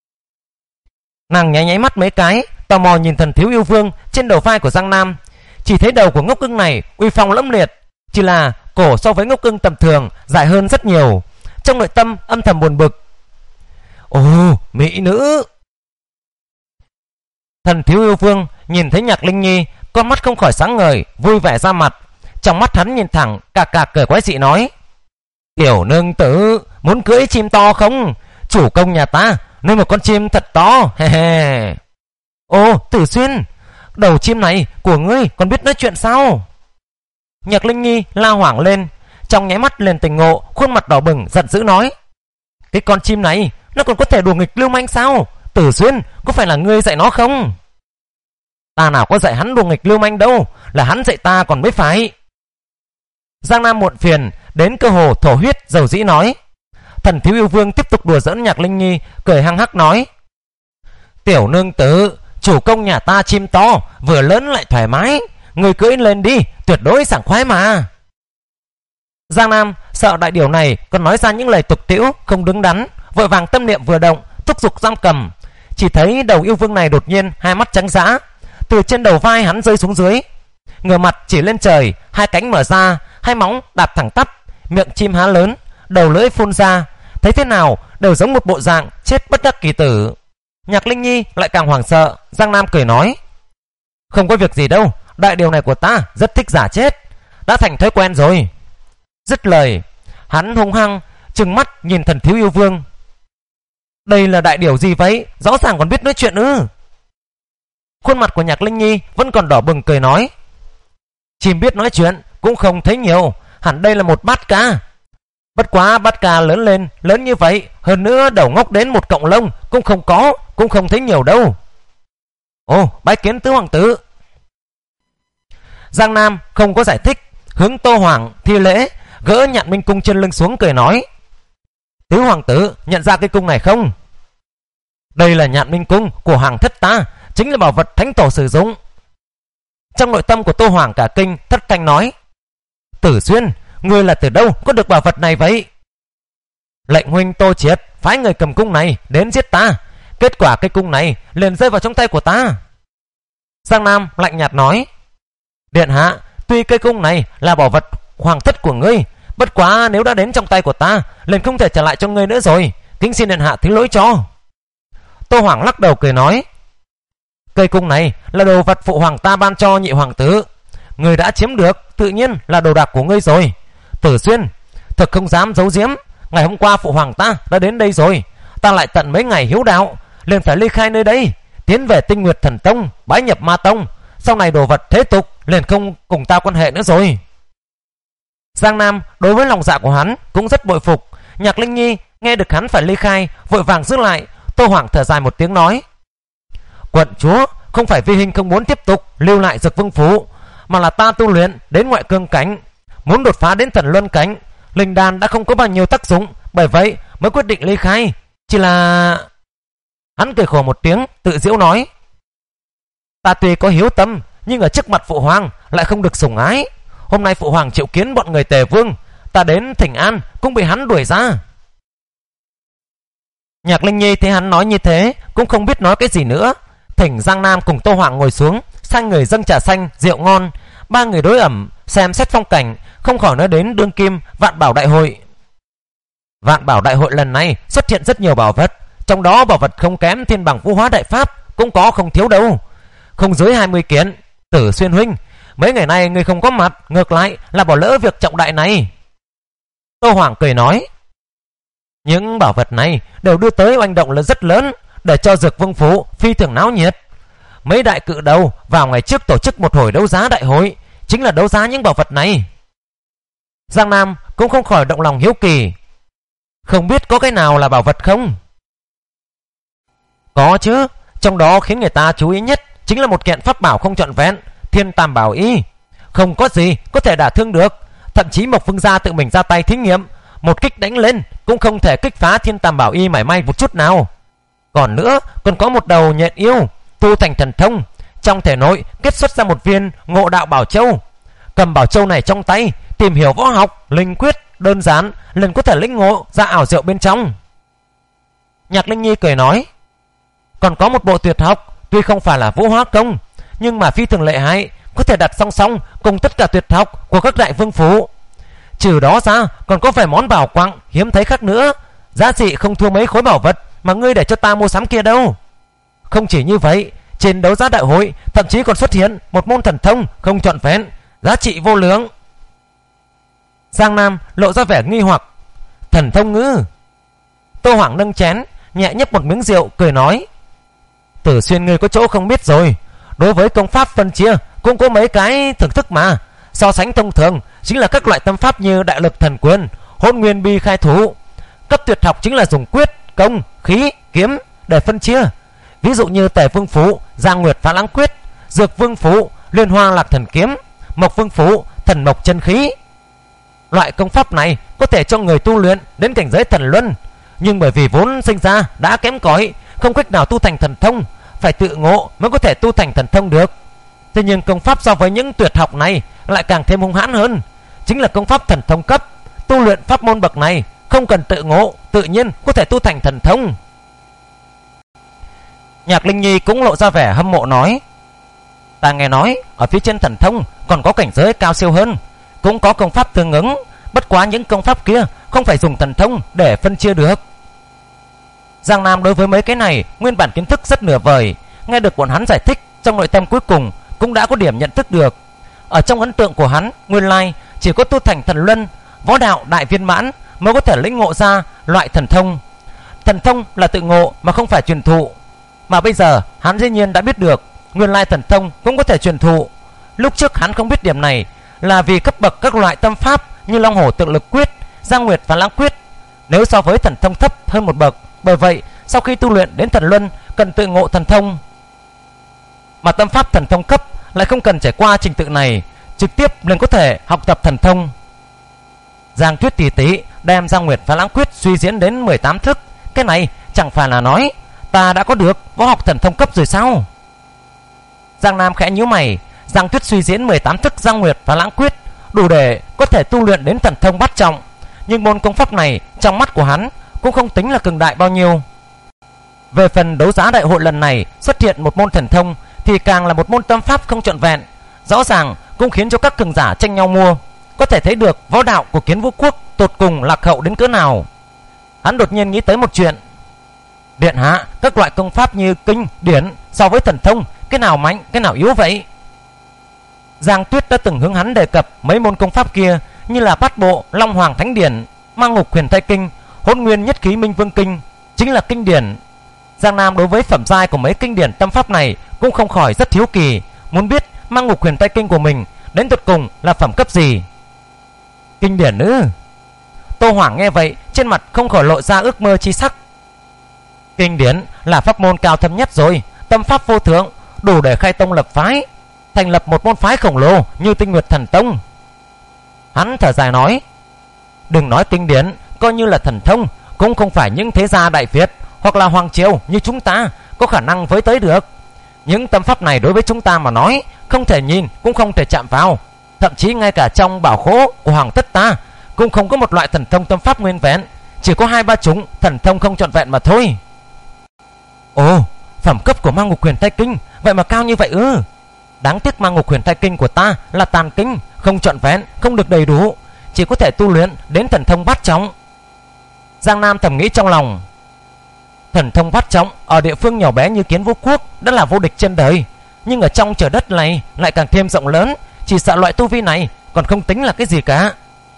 Nàng nháy nháy mắt mấy cái, tò mò nhìn Thần Thiếu Yêu Vương trên đầu vai của Giang Nam. Chỉ thấy đầu của ngốc ưng này uy phong lẫm liệt, chỉ là cổ so với ngốc ưng tầm thường dài hơn rất nhiều. Trong nội tâm âm thầm buồn bực: Ồ, mỹ nữ! Thần Thiếu Yêu Vương nhìn thấy Nhạc Linh Nhi, con mắt không khỏi sáng ngời, vui vẻ ra mặt. Trong mắt hắn nhìn thẳng, cạc cạc cười quái dị nói: Tiểu nương tử muốn cưỡi chim to không? Chủ công nhà ta nuôi một con chim thật to, he he. Ồ, Tử Xuyên, đầu chim này của ngươi còn biết nói chuyện sao? Nhạc Linh Nhi la hoảng lên, trong nháy mắt liền tỉnh ngộ, khuôn mặt đỏ bừng giận dữ nói: Cái con chim này nó còn có thể đùa nghịch lưu manh sao? Tử Xuyên, có phải là ngươi dạy nó không? Ta nào có dạy hắn đùa nghịch lưu manh đâu, là hắn dạy ta còn mới phải. Giang Nam muộn phiền đến cơ hồ thổ huyết, dầu dĩ nói. Thần Thiếu Yêu Vương tiếp tục đùa giỡn Nhạc Linh Nhi, cười hăng hắc nói: Tiểu nương tử, chủ công nhà ta chim to, vừa lớn lại thoải mái, người cưỡi lên đi, tuyệt đối sảng khoái mà. Giang Nam sợ đại điều này còn nói ra những lời tục tĩu không đứng đắn, vội vàng tâm niệm vừa động, thúc giục giam cầm. Chỉ thấy đầu yêu vương này đột nhiên hai mắt trắng dã, từ trên đầu vai hắn rơi xuống dưới, ngửa mặt chỉ lên trời, hai cánh mở ra, hai móng đạp thẳng tắp, miệng chim há lớn, đầu lưỡi phun ra, thấy thế nào đều giống một bộ dạng chết bất đắc kỳ tử. Nhạc Linh Nhi lại càng hoảng sợ. Giang Nam cười nói: Không có việc gì đâu, đại điều này của ta rất thích giả chết, đã thành thói quen rồi. Dứt lời, hắn hung hăng trừng mắt nhìn Thần Thiếu Yêu Vương. Đây là đại điều gì vậy, rõ ràng còn biết nói chuyện ư? Khuôn mặt của Nhạc Linh Nhi vẫn còn đỏ bừng, cười nói: Chim biết nói chuyện cũng không thấy nhiều, hẳn đây là một bát ca. Bất quá bát ca lớn lên lớn như vậy, hơn nữa đầu ngóc đến một cọng lông cũng không có, cũng không thấy nhiều đâu. Ồ, bái kiến tứ hoàng tử. Giang Nam không có giải thích, hướng Tô Hoàng thi lễ, gỡ Nhạn Minh cung trên lưng xuống, cười nói: Tứ hoàng tử nhận ra cái cung này không? Đây là Nhạn Minh cung của hoàng thất ta, chính là bảo vật thánh tổ sử dụng. Trong nội tâm của Tô Hoàng cả kinh, thất thanh nói: Tử Xuyên, ngươi là từ đâu có được bảo vật này vậy? Lệnh huynh Tô Triệt phái người cầm cung này đến giết ta, kết quả cái cung này liền rơi vào trong tay của ta. Giang Nam lạnh nhạt nói: Điện hạ, tuy cây cung này là bảo vật hoàng thất của ngươi, bất quá nếu đã đến trong tay của ta, liền không thể trả lại cho ngươi nữa rồi. kính xin điện hạ thứ lỗi cho. Tô Hoàng lắc đầu cười nói, cây cung này là đồ vật phụ hoàng ta ban cho nhị hoàng tử, người đã chiếm được tự nhiên là đồ đạc của ngươi rồi. Tử Xuyên, thực không dám giấu giếm, ngày hôm qua phụ hoàng ta đã đến đây rồi, ta lại tận mấy ngày hiếu đạo liền phải ly khai nơi đây, tiến về Tinh Nguyệt Thần Tông, bái nhập Ma Tông. Sau này đồ vật thế tục liền không cùng ta quan hệ nữa rồi. Giang Nam đối với lòng dạ của hắn cũng rất bội phục. Nhạc Linh Nhi nghe được hắn phải ly khai, vội vàng giữ lại. Tô Hoàng thở dài một tiếng nói, quận chúa, không phải vi huynh không muốn tiếp tục lưu lại Dực Vương Phủ, mà là ta tu luyện đến ngoại cương cảnh, muốn đột phá đến Thần Luân cảnh, linh đan đã không có bao nhiêu tác dụng, bởi vậy mới quyết định ly khai. Chỉ là... Hắn cười khổ một tiếng, tự giễu nói, ta tuy có hiếu tâm, nhưng ở trước mặt phụ hoàng lại không được sủng ái. Hôm nay phụ hoàng triệu kiến bọn người Tề Vương, ta đến thỉnh an cũng bị hắn đuổi ra. Nhạc Linh Nhi thấy hắn nói như thế cũng không biết nói cái gì nữa, thỉnh Giang Nam cùng Tô Hoàng ngồi xuống, sang người dâng trà xanh rượu ngon. Ba người đối ẩm xem xét phong cảnh, không khỏi nói đến đương kim Vạn Bảo Đại Hội. Vạn Bảo Đại Hội lần này xuất hiện rất nhiều bảo vật, trong đó bảo vật không kém Thiên Bằng Vũ Hóa Đại Pháp cũng có không thiếu đâu, không dưới 20 kiện. Tử Xuyên huynh, mấy ngày nay người không có mặt, ngược lại là bỏ lỡ việc trọng đại này. Tô Hoàng cười nói, những bảo vật này đều đưa tới oanh động là rất lớn, để cho Dực Vương Phủ phi thường náo nhiệt. Mấy đại cự đầu vào ngày trước tổ chức một hồi đấu giá đại hội, chính là đấu giá những bảo vật này. Giang Nam cũng không khỏi động lòng hiếu kỳ, không biết có cái nào là bảo vật không? Có chứ, trong đó khiến người ta chú ý nhất chính là một kiện pháp bảo không trọn vẹn, Thiên Tam Bảo Y. Không có gì có thể đả thương được, thậm chí Mộc Vương gia tự mình ra tay thí nghiệm, một kích đánh lên cũng không thể kích phá Thiên Tam Bảo Y mảy may một chút nào. Còn nữa, còn có một đầu nhện yêu tu thành thần thông, trong thể nội kết xuất ra một viên Ngộ Đạo Bảo Châu. Cầm bảo châu này trong tay, tìm hiểu võ học linh quyết đơn giản liền có thể lĩnh ngộ ra ảo diệu bên trong. Nhạc Linh Nhi cười nói, còn có một bộ tuyệt học, tuy không phải là Vũ Hóa Công, nhưng mà phi thường lợi hại, có thể đặt song song cùng tất cả tuyệt học của các đại vương phủ. Trừ đó ra còn có vài món bảo quặng hiếm thấy khác nữa, giá trị không thua mấy khối bảo vật mà ngươi để cho ta mua sắm kia đâu. Không chỉ như vậy, trên đấu giá đại hội thậm chí còn xuất hiện một môn thần thông không trọn vẹn, giá trị vô lượng. Giang Nam lộ ra vẻ nghi hoặc, thần thông ngư? Tô Hoàng nâng chén nhẹ nhấp một miếng rượu, cười nói, Tử Xuyên ngươi có chỗ không biết rồi, đối với công pháp phân chia cũng có mấy cái thưởng thức mà. So sánh thông thường chính là các loại tâm pháp như Đại Lực Thần Quyền, Hỗn Nguyên Bi Khai Thủ. Cấp tuyệt học chính là dùng quyết, công, khí, kiếm để phân chia. Ví dụ như Tề Vương Phủ Giang Nguyệt Phá Lãng Quyết, Dược Vương Phủ Liên Hoa Lạc Thần Kiếm, Mộc Vương Phủ Thần Mộc Chân Khí. Loại công pháp này có thể cho người tu luyện đến cảnh giới thần luân, nhưng bởi vì vốn sinh ra đã kém cỏi, không cách nào tu thành thần thông, phải tự ngộ mới có thể tu thành thần thông được. Thế nhưng công pháp so với những tuyệt học này lại càng thêm hung hãn hơn, chính là công pháp thần thông cấp. Tu luyện pháp môn bậc này không cần tự ngộ, tự nhiên có thể tu thành thần thông. Nhạc Linh Nhi cũng lộ ra vẻ hâm mộ nói, ta nghe nói ở phía trên thần thông còn có cảnh giới cao siêu hơn, cũng có công pháp tương ứng, bất quá những công pháp kia không phải dùng thần thông để phân chia được. Giang Nam đối với mấy cái này nguyên bản kiến thức rất nửa vời, nghe được bọn hắn giải thích, trong nội tâm cuối cùng cũng đã có điểm nhận thức được. Ở trong ấn tượng của hắn, nguyên lai chỉ có tu thành thần luân, võ đạo đại viên mãn mới có thể lĩnh ngộ ra loại thần thông. Thần thông là tự ngộ mà không phải truyền thụ, mà bây giờ hắn dĩ nhiên đã biết được, nguyên lai thần thông cũng có thể truyền thụ. Lúc trước hắn không biết điểm này là vì cấp bậc các loại tâm pháp như Long Hổ Tượng Lực Quyết, Giang Nguyệt Phá Lãng Quyết nếu so với thần thông thấp hơn một bậc. Bởi vậy sau khi tu luyện đến thần luân cần tự ngộ thần thông, mà tâm pháp thần thông cấp lại không cần trải qua trình tự này, trực tiếp liền có thể học tập thần thông. Giang Tuyết tỷ tỷ đem Giang Nguyệt Phá Lãng Quyết suy diễn đến 18 thức, cái này chẳng phải là nói ta đã có được võ học thần thông cấp rồi sao? Giang Nam khẽ nhíu mày, Giang Tuyết suy diễn 18 thức Giang Nguyệt Phá Lãng Quyết đủ để có thể tu luyện đến thần thông bát trọng, nhưng môn công pháp này trong mắt của hắn cũng không tính là cường đại bao nhiêu. Về phần đấu giá đại hội lần này xuất hiện một môn thần thông thì càng là một môn tâm pháp không trọn vẹn, rõ ràng cũng khiến cho các cường giả tranh nhau mua, có thể thấy được võ đạo của Kiến Vũ Quốc tột cùng lạc hậu đến cỡ nào. Hắn đột nhiên nghĩ tới một chuyện. Điện hạ, các loại công pháp như kinh, điển so với thần thông, cái nào mạnh, cái nào yếu vậy? Giang Tuyết đã từng hướng hắn đề cập mấy môn công pháp kia, như là Bát Bộ, Long Hoàng Thánh Điển, Mang Ngục Huyền Thai Kinh, Hỗn Nguyên Nhất Khí Minh Vương Kinh, chính là kinh điển. Giang Nam đối với phẩm giai của mấy kinh điển tâm pháp này cũng không khỏi rất hiếu kỳ, muốn biết Mang Ngục Huyền Thai Kinh của mình đến tột cùng là phẩm cấp gì. Kinh điển ư? Tô Hoàng nghe vậy, trên mặt không khỏi lộ ra ước mơ chi sắc. Kinh điển là pháp môn cao thâm nhất rồi, tâm pháp vô thượng, đủ để khai tông lập phái, thành lập một môn phái khổng lồ như Tinh Nguyệt Thần Tông. Hắn thở dài nói, đừng nói kinh điển, coi như là thần thông cũng không phải những thế gia Đại Việt hoặc là hoàng triều như chúng ta có khả năng với tới được. Những tâm pháp này đối với chúng ta mà nói, không thể nhìn cũng không thể chạm vào. Thậm chí ngay cả trong bảo khố của hoàng thất ta cũng không có một loại thần thông tâm pháp nguyên vẹn, chỉ có 2-3 chủng thần thông không trọn vẹn mà thôi. Ồ, phẩm cấp của Mang Ngục Huyền Thai Kinh vậy mà cao như vậy ư? Đáng tiếc Mang Ngục Huyền Thai Kinh của ta là tàn kinh, không trọn vẹn, không được đầy đủ, chỉ có thể tu luyện đến thần thông bát trọng. Giang Nam thầm nghĩ trong lòng, thần thông bát trọng ở địa phương nhỏ bé như Kiến Vũ Quốc đã là vô địch trên đời, nhưng ở trong trời đất này lại càng thêm rộng lớn, chỉ sợ loại tu vi này còn không tính là cái gì cả.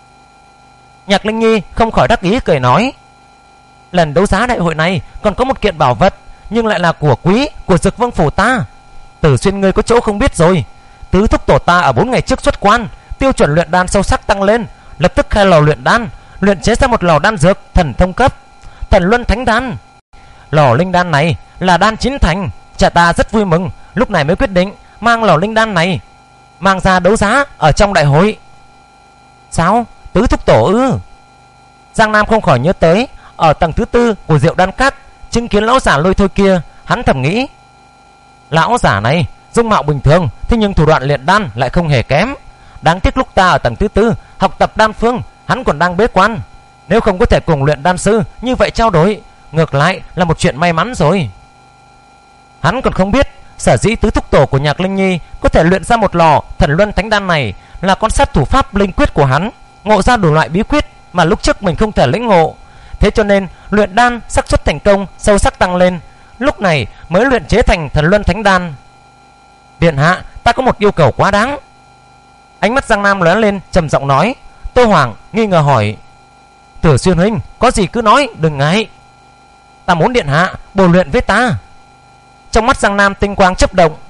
Nhạc Linh Nhi không khỏi đắc ý cười nói, lần đấu giá đại hội này còn có một kiện bảo vật, nhưng lại là của quý của Dực Vương phủ ta. Tử Xuyên ngươi có chỗ không biết rồi, tứ thúc tổ ta ở 4 ngày trước xuất quan, tiêu chuẩn luyện đan sâu sắc tăng lên, lập tức khai lò luyện đan, luyện chế ra một lò đan dược thần thông cấp Thần Luân Thánh Đan. Lò linh đan này là đan chín thành, cha ta rất vui mừng, lúc này mới quyết định mang lò linh đan này mang ra đấu giá ở trong đại hội. Sao? Tứ thúc tổ ư? Giang Nam không khỏi nhớ tới ở tầng thứ 4 của Diệu Đan Các chứng kiến lão giả lôi thôi kia, hắn thầm nghĩ, lão giả này dung mạo bình thường, thế nhưng thủ đoạn luyện đan lại không hề kém. Đáng tiếc lúc ta ở tầng thứ 4 học tập đan phương, hắn còn đang bế quan, nếu không có thể cùng luyện đan sư như vậy trao đổi, ngược lại là một chuyện may mắn rồi. Hắn còn không biết sở dĩ tứ thúc tổ của Nhạc Linh Nhi có thể luyện ra một lò Thần Luân Thánh Đan này là con sát thủ pháp linh quyết của hắn, ngộ ra đủ loại bí quyết mà lúc trước mình không thể lĩnh ngộ. Thế cho nên luyện đan xác suất thành công sâu sắc tăng lên, lúc này mới luyện chế thành Thần Luân Thánh Đan. Điện hạ, ta có một yêu cầu quá đáng. Ánh mắt Giang Nam lóe lên, trầm giọng nói. Tô Hoàng nghi ngờ hỏi, Tử Xuyên huynh, có gì cứ nói, đừng ngại. Ta muốn điện hạ bồi luyện với ta. Trong mắt Giang Nam tinh quang chớp động.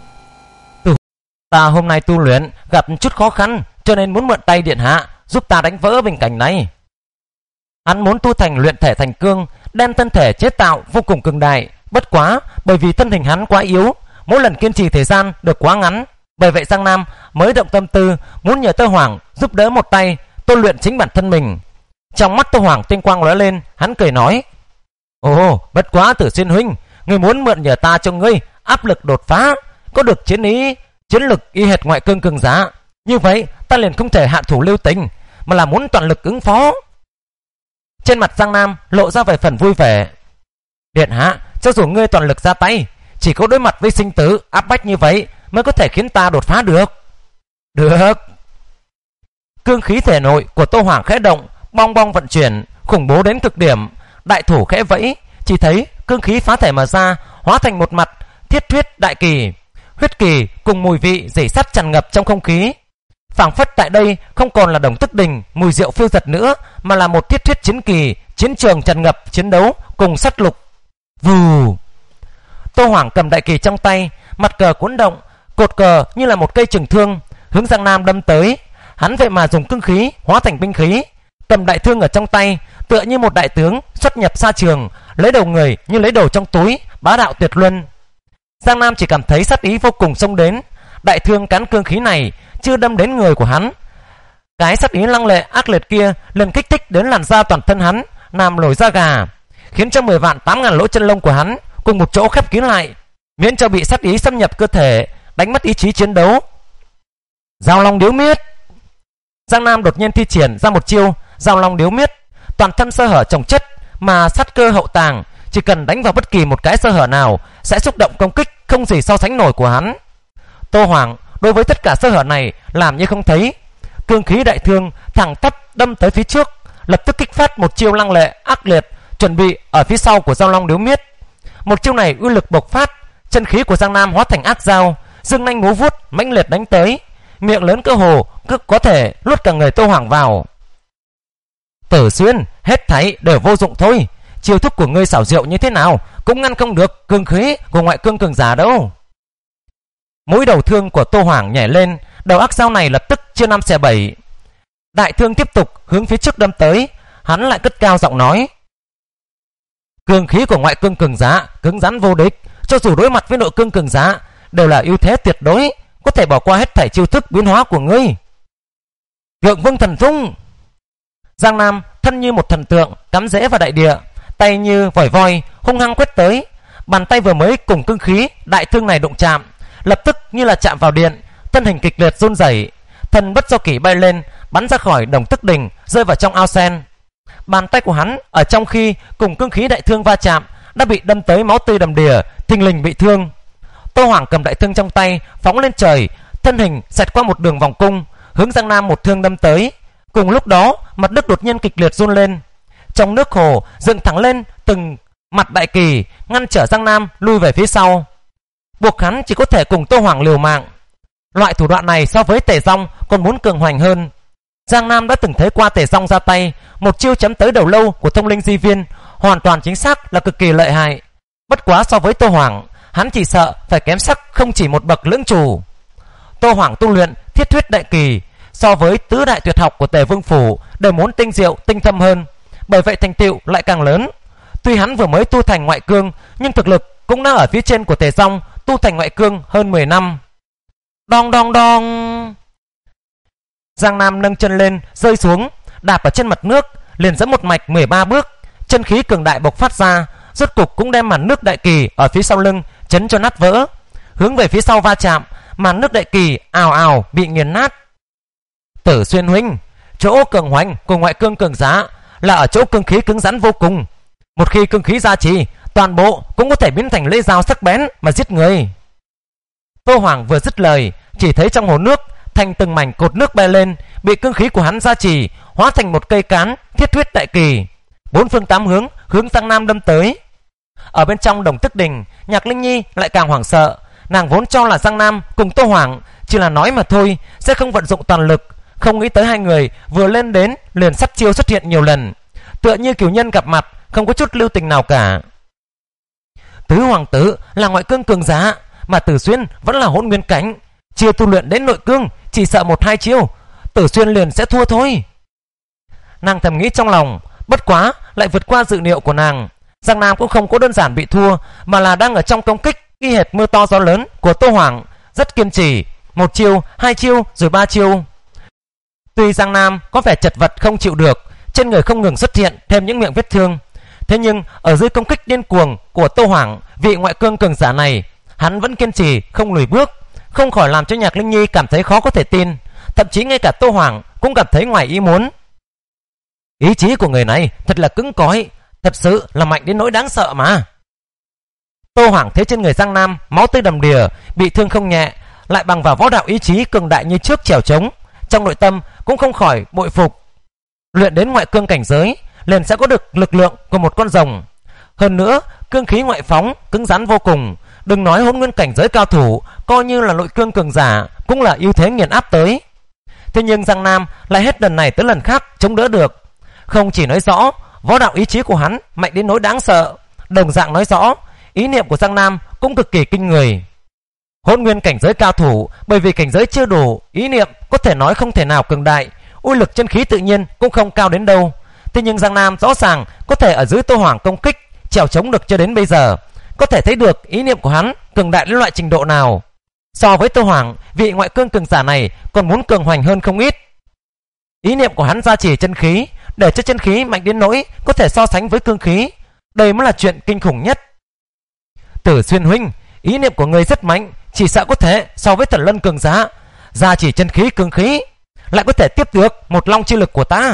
Ta hôm nay tu luyện gặp chút khó khăn, cho nên muốn mượn tay điện hạ giúp ta đánh vỡ bình cảnh này. Hắn muốn tu thành luyện thể thành cương, đem thân thể chế tạo vô cùng cường đại. Bất quá bởi vì thân hình hắn quá yếu, mỗi lần kiên trì thời gian được quá ngắn, bởi vậy Giang Nam mới động tâm tư muốn nhờ Tô Hoàng giúp đỡ một tay tu luyện chính bản thân mình. Trong mắt Tô Hoàng tinh quang lóe lên, hắn cười nói, ồ, bất quá Tử Xuyên huynh, ngươi muốn mượn nhờ ta cho ngươi áp lực đột phá, có được chiến lực y hệt ngoại cương cường giá, như vậy ta liền không thể hạ thủ lưu tình, mà là muốn toàn lực ứng phó. Trên mặt Giang Nam lộ ra vài phần vui vẻ. Điện hạ, cho dù ngươi toàn lực ra tay, chỉ có đối mặt với sinh tử áp bách như vậy mới có thể khiến ta đột phá được. Được. Cương khí thể nội của Tô Hoàng khẽ động, bong bong vận chuyển, khủng bố đến cực điểm. Đại thủ khẽ vẫy, chỉ thấy cương khí phá thể mà ra, hóa thành một mặt thiết huyết đại kỳ. Huyết kỳ cùng mùi vị rỉ sắt tràn ngập trong không khí, phảng phất tại đây không còn là Đồng Tức Đình mùi rượu phiêu giật nữa, mà là một thiết huyết chiến kỳ, chiến trường tràn ngập chiến đấu cùng sát lục. Vù. Tô Hoàng cầm đại kỳ trong tay, mặt cờ cuốn động, cột cờ như là một cây trường thương hướng Giang Nam đâm tới. Hắn vậy mà dùng cương khí hóa thành binh khí, cầm đại thương ở trong tay, tựa như một đại tướng xuất nhập xa trường, lấy đầu người như lấy đầu trong túi, bá đạo tuyệt luân. Giang Nam chỉ cảm thấy sát ý vô cùng xông đến. Đại thương cán cương khí này chưa đâm đến người của hắn, cái sát ý lăng lệ ác liệt kia lần kích thích đến làn da toàn thân hắn, làm nổi da gà, khiến cho 10 vạn 8.000 lỗ chân lông của hắn cùng một chỗ khép kín lại, miễn cho bị sát ý xâm nhập cơ thể, đánh mất ý chí chiến đấu. Giao Long Điếu Miết. Giang Nam đột nhiên thi triển ra một chiêu Giao Long Điếu Miết, toàn thân sơ hở chồng chất mà sát cơ hậu tàng, chỉ cần đánh vào bất kỳ một cái sơ hở nào sẽ xúc động công kích không gì so sánh nổi của hắn. Tô Hoàng đối với tất cả sơ hở này làm như không thấy, cương khí đại thương thẳng tắp đâm tới phía trước, lập tức kích phát một chiêu lăng lệ ác liệt, chuẩn bị ở phía sau của Giao Long Điếu Miết. Một chiêu này uy lực bộc phát, chân khí của Giang Nam hóa thành ác dao, dương nanh múa vuốt mãnh liệt đánh tới, miệng lớn cơ hồ cứ có thể luốt cả người Tô Hoàng vào. Tử Xuyên, hết thảy đều vô dụng thôi. Chiêu thức của ngươi xảo diệu như thế nào cũng ngăn không được cương khí của ngoại cương cường giả đâu. Mũi đầu thương của Tô Hoàng nhảy lên, đầu ác dao này lập tức chia 5 xẻ 7. Đại thương tiếp tục hướng phía trước đâm tới, hắn lại cất cao giọng nói: cương khí của ngoại cương cường giả cứng rắn vô địch, cho dù đối mặt với nội cương cường giả đều là ưu thế tuyệt đối, có thể bỏ qua hết thảy chiêu thức biến hóa của ngươi. Thượng Vương Thần Thung. Giang Nam thân như một thần tượng cắm rễ vào đại địa, tay như vòi voi hung hăng quét tới. Bàn tay vừa mới cùng cương khí đại thương này đụng chạm, lập tức như là chạm vào điện, thân hình kịch liệt run rẩy, thần bất do kỷ bay lên, bắn ra khỏi đồng tức đình, rơi vào trong ao sen. Bàn tay của hắn ở trong khi cùng cương khí đại thương va chạm đã bị đâm tới máu tươi đầm đìa, thình lình bị thương. Tô Hoàng cầm đại thương trong tay phóng lên trời, thân hình xẹt qua một đường vòng cung, hướng Giang Nam một thương đâm tới. Cùng lúc đó, mặt đất đột nhiên kịch liệt run lên, trong nước hồ dựng thẳng lên từng mặt đại kỳ, ngăn trở Giang Nam lui về phía sau, buộc hắn chỉ có thể cùng Tô Hoàng liều mạng. Loại thủ đoạn này so với Tề Dong còn muốn cường hoành hơn. Giang Nam đã từng thấy qua Tề Dong ra tay, một chiêu chấm tới đầu lâu của Thông Linh Di Viên, hoàn toàn chính xác là cực kỳ lợi hại. Bất quá so với Tô Hoàng, hắn chỉ sợ phải kém sắc không chỉ một bậc lưỡng chủ. Tô Hoàng tu luyện Thiết Huyết Đại Kỳ, so với tứ đại tuyệt học của Tề Vương Phủ đều muốn tinh diệu tinh thâm hơn, bởi vậy thành tựu lại càng lớn. Tuy hắn vừa mới tu thành ngoại cương, nhưng thực lực cũng đang ở phía trên của Tề Dong tu thành ngoại cương hơn 10 năm. Đong đong đong. Giang Nam nâng chân lên, rơi xuống, đạp ở trên mặt nước, liền dẫn một mạch 13 bước, chân khí cường đại bộc phát ra, rốt cục cũng đem màn nước đại kỳ ở phía sau lưng chấn cho nát vỡ. Hướng về phía sau va chạm, màn nước đại kỳ ào ào bị nghiền nát. Tử Xuyên huynh, chỗ cường hoành của ngoại cương cường giả là ở chỗ cương khí cứng rắn vô cùng. Một khi cương khí gia trì, toàn bộ cũng có thể biến thành lưỡi dao sắc bén mà giết người. Tô Hoàng vừa dứt lời, chỉ thấy trong hồ nước thành từng mảnh cột nước bay lên, bị cương khí của hắn gia trì, hóa thành một cây cán Thiết Huyết Đại Kỳ, bốn phương tám hướng hướng Giang Nam đâm tới. Ở bên trong đồng tức đình, Nhạc Linh Nhi lại càng hoảng sợ. Nàng vốn cho là Giang Nam cùng Tô Hoàng chỉ là nói mà thôi, sẽ không vận dụng toàn lực, không nghĩ tới hai người vừa lên đến liền sát chiêu xuất hiện nhiều lần, tựa như cửu nhân gặp mặt, không có chút lưu tình nào cả. Tứ hoàng tử là ngoại cương cường giả, mà Tử Xuyên vẫn là hỗn nguyên cảnh, chưa tu luyện đến nội cương, chỉ sợ 1-2 chiêu Tử Xuyên liền sẽ thua thôi. Nàng thầm nghĩ trong lòng, bất quá lại vượt qua dự liệu của nàng. Giang Nam cũng không có đơn giản bị thua, mà là đang ở trong công kích y hệt mưa to gió lớn của Tô Hoàng, rất kiên trì, 1 chiêu, 2 chiêu rồi 3 chiêu. Tuy Giang Nam có vẻ chật vật không chịu được, trên người không ngừng xuất hiện thêm những miệng vết thương, thế nhưng ở dưới công kích điên cuồng của Tô Hoàng, vị ngoại cương cường giả này, hắn vẫn kiên trì không lùi bước, không khỏi làm cho Nhạc Linh Nhi cảm thấy khó có thể tin, thậm chí ngay cả Tô Hoàng cũng cảm thấy ngoài ý muốn. Ý chí của người này thật là cứng cỏi, thật sự là mạnh đến nỗi đáng sợ mà. Tô Hoàng thấy trên người Giang Nam máu tươi đầm đìa, bị thương không nhẹ, lại bằng vào võ đạo ý chí cường đại như trước trèo trống, trong nội tâm cũng không khỏi bội phục. Luyện đến ngoại cương cảnh giới liền sẽ có được lực lượng của một con rồng, hơn nữa cương khí ngoại phóng cứng rắn vô cùng, đừng nói hỗn nguyên cảnh giới cao thủ, coi như là nội cương cường giả cũng là ưu thế nghiền áp tới. Thế nhưng Giang Nam lại hết lần này tới lần khác chống đỡ được, không chỉ nói rõ võ đạo ý chí của hắn mạnh đến nỗi đáng sợ, đồng dạng nói rõ ý niệm của Giang Nam cũng cực kỳ kinh người. Hỗn nguyên cảnh giới cao thủ bởi vì cảnh giới chưa đủ, ý niệm có thể nói không thể nào cường đại, uy lực chân khí tự nhiên cũng không cao đến đâu. Thế nhưng Giang Nam rõ ràng có thể ở dưới Tô Hoàng công kích trèo chống được cho đến bây giờ, có thể thấy được ý niệm của hắn cường đại đến loại trình độ nào. So với Tô Hoàng, vị ngoại cương cường giả này còn muốn cường hoành hơn không ít. Ý niệm của hắn gia trì chân khí, để cho chân khí mạnh đến nỗi có thể so sánh với cương khí, đây mới là chuyện kinh khủng nhất. Tử Xuyên huynh, ý niệm của người rất mạnh, chỉ sợ có thể so với Thần Lân cường giả, gia trì chân khí cương khí, lại có thể tiếp được một long chi lực của ta.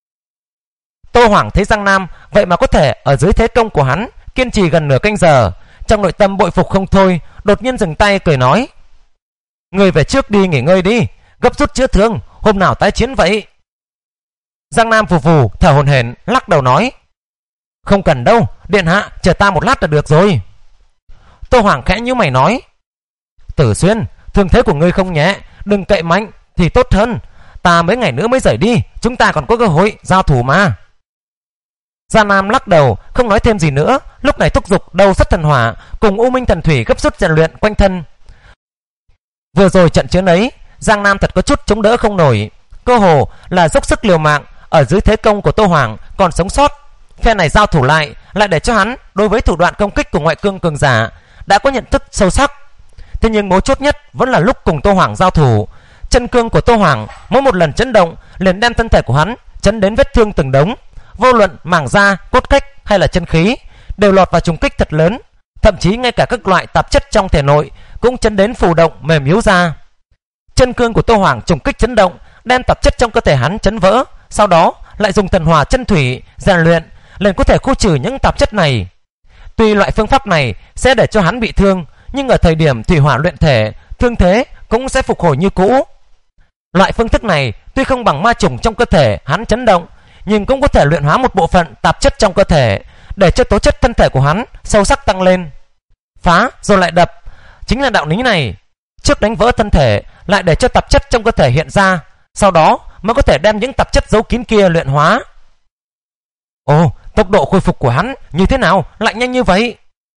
Tô Hoàng thấy Giang Nam vậy mà có thể ở dưới thế công của hắn kiên trì gần nửa canh giờ, trong nội tâm bội phục không thôi, đột nhiên dừng tay cười nói: người về trước đi nghỉ ngơi đi, gấp rút chữa thương, hôm nào tái chiến vậy. Giang Nam phù phù thở hổn hển lắc đầu nói: Không cần đâu, điện hạ chờ ta một lát là được rồi. Tô Hoàng khẽ nhíu mày nói: Tử Xuyên, thương thế của ngươi không nhẹ, đừng cậy mạnh thì tốt hơn. Ta mấy ngày nữa mới rời đi, chúng ta còn có cơ hội giao thủ mà. Giang Nam lắc đầu không nói thêm gì nữa. Lúc này thúc giục Đầu Sắt Thần Hỏa cùng U Minh Thần Thủy gấp rút rèn luyện quanh thân. Vừa rồi trận chiến ấy, Giang Nam thật có chút chống đỡ không nổi, cơ hồ là dốc sức liều mạng. Ở dưới thế công của Tô Hoàng còn sống sót, phe này giao thủ lại để cho hắn đối với thủ đoạn công kích của ngoại cương cường giả đã có nhận thức sâu sắc. Thế nhưng mấu chốt nhất vẫn là lúc cùng Tô Hoàng giao thủ, chân cương của Tô Hoàng mỗi một lần chấn động liền đem thân thể của hắn chấn đến vết thương từng đống. Vô luận màng da, cốt cách hay là chân khí đều lọt vào trùng kích thật lớn, thậm chí ngay cả các loại tạp chất trong thể nội cũng chấn đến phù động mềm yếu ra. Chân cương của Tô Hoàng trùng kích chấn động, đem tạp chất trong cơ thể hắn chấn vỡ, sau đó lại dùng thần hỏa chân thủy rèn luyện liền có thể khu trừ những tạp chất này. Tuy loại phương pháp này sẽ để cho hắn bị thương, nhưng ở thời điểm thủy hỏa luyện thể, thương thế cũng sẽ phục hồi như cũ. Loại phương thức này tuy không bằng ma trùng trong cơ thể hắn chấn động, nhưng cũng có thể luyện hóa một bộ phận tạp chất trong cơ thể, để cho tố chất thân thể của hắn sâu sắc tăng lên. Phá rồi lại đập, chính là đạo lý này. Trước đánh vỡ thân thể, lại để cho tạp chất trong cơ thể hiện ra, sau đó mới có thể đem những tạp chất giấu kín kia luyện hóa. Ồ, tốc độ khôi phục của hắn như thế nào lại nhanh như vậy?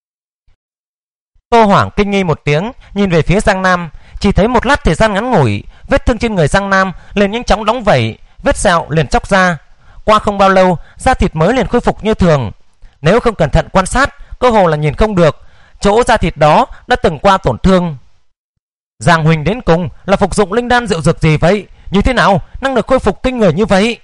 Tô Hoàng kinh nghi một tiếng, nhìn về phía Giang Nam. Chỉ thấy một lát thời gian ngắn ngủi, vết thương trên người Giang Nam liền nhanh chóng đóng vảy, vết sẹo liền chóc ra. Qua không bao lâu, da thịt mới liền khôi phục như thường. Nếu không cẩn thận quan sát, cơ hồ là nhìn không được chỗ da thịt đó đã từng qua tổn thương. Giang huynh đến cùng là phục dụng linh đan rượu dược gì vậy? Như thế nào năng lực khôi phục kinh người như vậy?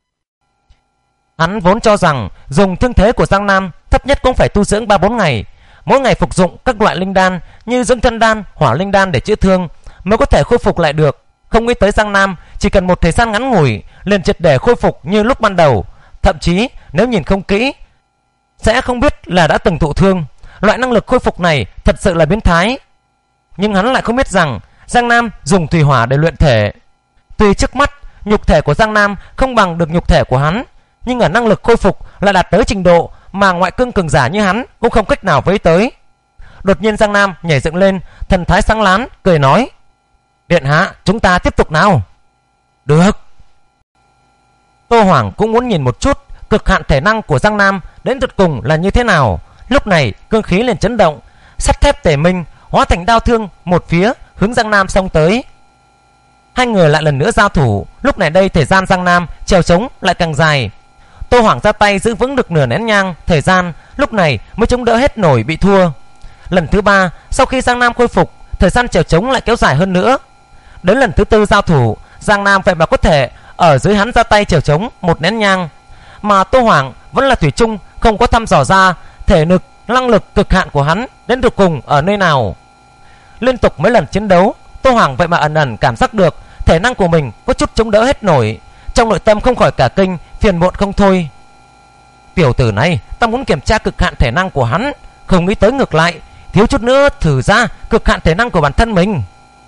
Hắn vốn cho rằng dùng thương thế của Giang Nam thấp nhất cũng phải tu dưỡng 3-4 ngày, mỗi ngày phục dụng các loại linh đan như dưỡng thân đan, hỏa linh đan để chữa thương mới có thể khôi phục lại được. Không nghĩ tới Giang Nam chỉ cần một thời gian ngắn ngủi liền triệt để khôi phục như lúc ban đầu. Thậm chí nếu nhìn không kỹ sẽ không biết là đã từng thụ thương. Loại năng lực khôi phục này thật sự là biến thái. Nhưng hắn lại không biết rằng Giang Nam dùng thủy hỏa để luyện thể. Tuy trước mắt nhục thể của Giang Nam không bằng được nhục thể của hắn, nhưng ở năng lực khôi phục lại đạt tới trình độ mà ngoại cương cường giả như hắn cũng không cách nào với tới. Đột nhiên Giang Nam nhảy dựng lên, thần thái sáng láng, cười nói: Điện hạ, chúng ta tiếp tục nào. Được. Tô Hoàng cũng muốn nhìn một chút cực hạn thể năng của Giang Nam đến tận cùng là như thế nào. Lúc này cương khí liền chấn động, sắt thép tề minh hóa thành đao thương một phía hướng Giang Nam xông tới. Hai người lại lần nữa giao thủ. Lúc này đây thời gian Giang Nam trèo trống lại càng dài. Tô Hoàng ra tay giữ vững được nửa nén nhang thời gian, lúc này mới chống đỡ hết nổi bị thua. Lần thứ 3 sau khi Giang Nam khôi phục, thời gian trèo trống lại kéo dài hơn nữa. Đến lần thứ 4 giao thủ, Giang Nam vậy mà có thể ở dưới hắn ra tay trèo trống một nén nhang, mà Tô Hoàng vẫn là thủy chung không có thăm dò ra thể lực, năng lực cực hạn của hắn đến tột cùng ở nơi nào. Liên tục mấy lần chiến đấu, Tô Hoàng vậy mà ẩn ẩn cảm giác được thể năng của mình có chút chống đỡ hết nổi. Trong nội tâm không khỏi cả kinh, phiền muộn không thôi. Tiểu tử này, ta muốn kiểm tra cực hạn thể năng của hắn, không nghĩ tới ngược lại thiếu chút nữa thử ra cực hạn thể năng của bản thân mình.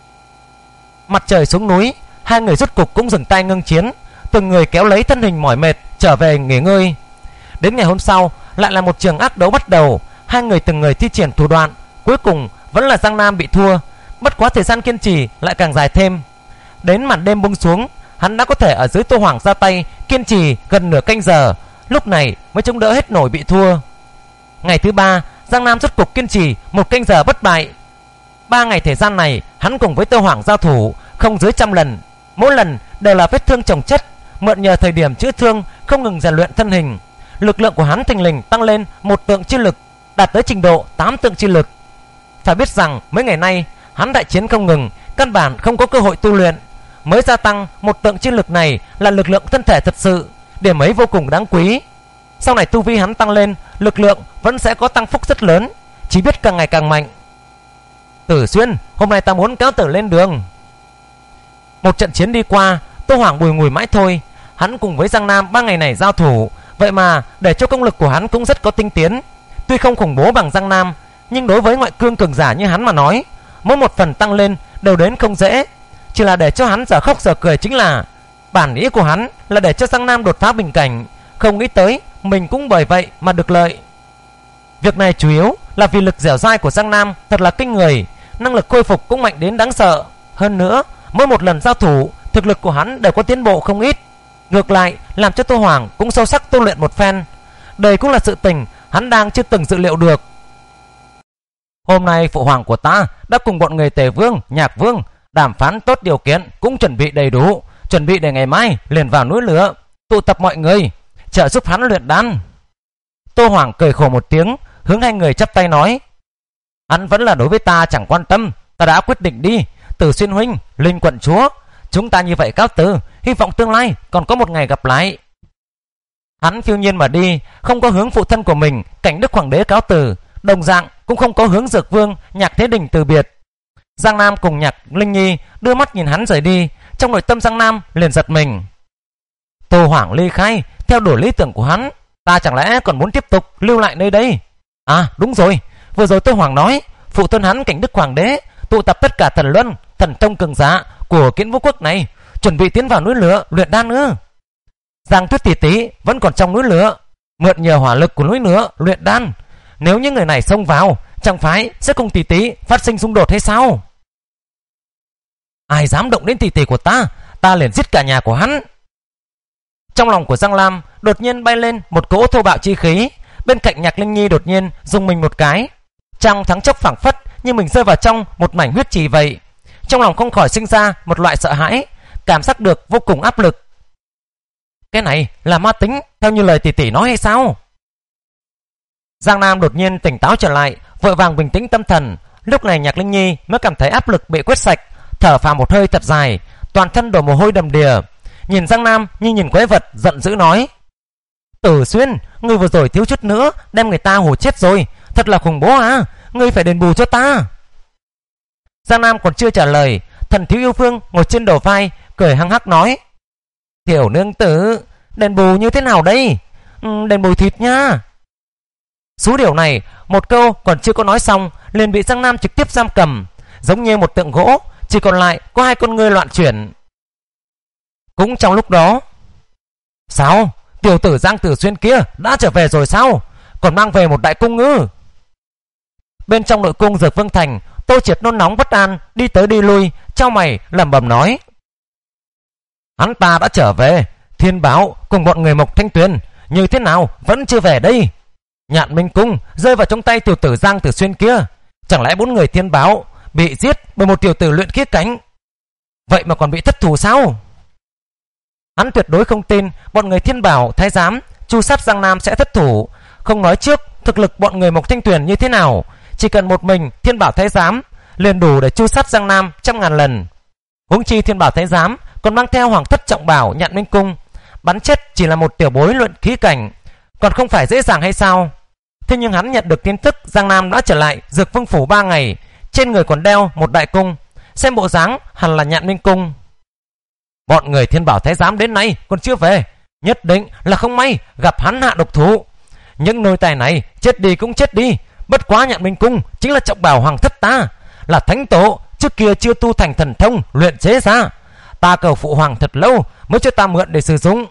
Mặt trời xuống núi, hai người rốt cục cũng dừng tay ngưng chiến, từng người kéo lấy thân hình mỏi mệt trở về nghỉ ngơi. Đến ngày hôm sau lại là một trường ác đấu bắt đầu. Hai người từng người thi triển thủ đoạn, cuối cùng vẫn là Giang Nam bị thua. Bất quá thời gian kiên trì lại càng dài thêm. Đến màn đêm buông xuống, hắn đã có thể ở dưới Tô Hoàng ra tay kiên trì gần nửa canh giờ, lúc này mới chống đỡ hết nổi bị thua. Ngày thứ 3, Giang Nam rốt cục kiên trì 1 canh giờ bất bại. 3 ngày thời gian này, hắn cùng với Tô Hoàng giao thủ không dưới 100 lần, mỗi lần đều là vết thương chồng chất. Mượn nhờ thời điểm chữa thương không ngừng rèn luyện thân hình, lực lượng của hắn thình lình tăng lên 1 tượng chi lực, đạt tới trình độ 8 tượng chi lực. Phải biết rằng mấy ngày nay hắn đại chiến không ngừng, căn bản không có cơ hội tu luyện. Mới gia tăng 1 tượng chi lực này là lực lượng thân thể thật sự, điểm ấy vô cùng đáng quý. Sau này tu vi hắn tăng lên, lực lượng vẫn sẽ có tăng phúc rất lớn, chỉ biết càng ngày càng mạnh. Tử Xuyên, hôm nay ta muốn kéo tử lên đường. Một trận chiến đi qua, Tô Hoàng bùi ngùi mãi thôi. Hắn cùng với Giang Nam 3 ngày này giao thủ, vậy mà để cho công lực của hắn cũng rất có tinh tiến. Tuy không khủng bố bằng Giang Nam, nhưng đối với ngoại cương cường giả như hắn mà nói, mỗi một phần tăng lên đều đến không dễ. Chỉ là để cho hắn giờ khóc giờ cười chính là bản ý của hắn là để cho Giang Nam đột phá bình cảnh, không nghĩ tới mình cũng bởi vậy mà được lợi. Việc này chủ yếu là vì lực dẻo dai của Giang Nam thật là kinh người, năng lực khôi phục cũng mạnh đến đáng sợ. Hơn nữa, mỗi một lần giao thủ, thực lực của hắn đều có tiến bộ không ít. Ngược lại, làm cho Tô Hoàng cũng sâu sắc tu luyện một phen. Đây cũng là sự tình hắn đang chưa từng dự liệu được. Hôm nay phụ hoàng của ta đã cùng bọn người Tề Vương, Nhạc Vương đàm phán tốt điều kiện, cũng chuẩn bị đầy đủ, chuẩn bị để ngày mai liền vào núi lửa tụ tập mọi người, trợ giúp hắn luyện đan. Tô Hoàng cười khổ một tiếng, hướng hai người chắp tay nói: hắn vẫn là đối với ta chẳng quan tâm, ta đã quyết định đi. Tử Xuyên huynh, Linh quận chúa, chúng ta như vậy cáo từ, hy vọng tương lai còn có một ngày gặp lại. Hắn phiêu nhiên mà đi, không có hướng phụ thân của mình Cảnh Đức Hoàng đế cáo từ, đồng dạng cũng không có hướng Dược Vương, Nhạc Thế Đình từ biệt. Giang Nam cùng Nhạc Linh Nhi đưa mắt nhìn hắn rời đi, trong nội tâm Giang Nam liền giật mình. Tô Hoàng ly khai theo đuổi lý tưởng của hắn, ta chẳng lẽ còn muốn tiếp tục lưu lại nơi đây? À đúng rồi, vừa rồi Tô Hoàng nói phụ thân hắn Cảnh Đức Hoàng đế tụ tập tất cả thần luân, thần tông cường giả của Kiến Vũ quốc này, chuẩn bị tiến vào núi lửa luyện đan nữa. Giang Tuyết tỷ tỷ vẫn còn trong núi lửa, mượn nhờ hỏa lực của núi lửa luyện đan. Nếu những người này xông vào, chẳng phải sẽ cùng tỷ tỷ phát sinh xung đột hay sao? Ai dám động đến tỷ tỷ của ta, ta liền giết cả nhà của hắn. Trong lòng của Giang Lam đột nhiên bay lên một cỗ thô bạo chi khí. Bên cạnh Nhạc Linh Nhi đột nhiên dùng mình một cái, trong thoáng chốc phảng phất như mình rơi vào trong một mảnh huyết trì vậy. Trong lòng không khỏi sinh ra một loại sợ hãi, cảm giác được vô cùng áp lực. Cái này là ma tính theo như lời tỷ tỷ nói hay sao? Giang Nam đột nhiên tỉnh táo trở lại, vội vàng bình tĩnh tâm thần. Lúc này Nhạc Linh Nhi mới cảm thấy áp lực bị quét sạch, thở phào một hơi thật dài, toàn thân đổ mồ hôi đầm đìa. Nhìn Giang Nam như nhìn quái vật, giận dữ nói: Tử Xuyên, ngươi vừa rồi thiếu chút nữa đem người ta hù chết rồi, thật là khủng bố à, ngươi phải đền bù cho ta. Giang Nam còn chưa trả lời, Thần Thiếu Yêu Phương ngồi trên đầu vai cười hăng hắc nói: Tiểu nương tử, đền bù như thế nào đây? Đền bù thịt nha. Số điều này một câu còn chưa có nói xong liền bị Giang Nam trực tiếp giam cầm, giống như một tượng gỗ, chỉ còn lại có hai con ngươi loạn chuyển. Cũng trong lúc đó, sao tiểu tử Giang Tử Xuyên kia đã trở về rồi sao? Còn mang về một đại cung ư? Bên trong nội cung Dược Vương Thành, Tô Triệt nôn nóng bất an đi tới đi lui, chau mày lẩm bẩm nói: hắn ta đã trở về, Thiên Bảo cùng bọn người Mộc Thanh Tuyền như thế nào vẫn chưa về đây? Nhạn Minh Cung rơi vào trong tay tiểu tử Giang Tử Xuyên kia, chẳng lẽ 4 người Thiên Bảo bị giết bởi một tiểu tử luyện khí cảnh, vậy mà còn bị thất thủ sao? Hắn tuyệt đối không tin bọn người Thiên Bảo Thái giám chu sát Giang Nam sẽ thất thủ. Không nói trước thực lực bọn người Mộc Thanh Tuyền như thế nào, chỉ cần một mình Thiên Bảo Thái giám liền đủ để chu sát Giang Nam trăm ngàn lần. Huống chi Thiên Bảo Thái giám còn mang theo Hoàng thất trọng bảo Nhạn Minh Cung, bắn chết chỉ là một tiểu bối luyện khí cảnh, còn không phải dễ dàng hay sao? Thế nhưng hắn nhận được tin tức Giang Nam đã trở lại Dược Vương phủ 3 ngày, trên người còn đeo một đại cung, xem bộ dáng hẳn là Nhạn Minh Cung. Bọn người Thiên Bảo Thái giám đến nay còn chưa về, nhất định là không may gặp hắn hạ độc thủ. Những nô tài này chết đi cũng chết đi, bất quá Nhạn Minh Cung chính là trọng bảo Hoàng thất ta, là thánh tổ trước kia chưa tu thành thần thông luyện chế ra, ta cầu phụ hoàng thật lâu mới cho ta mượn để sử dụng.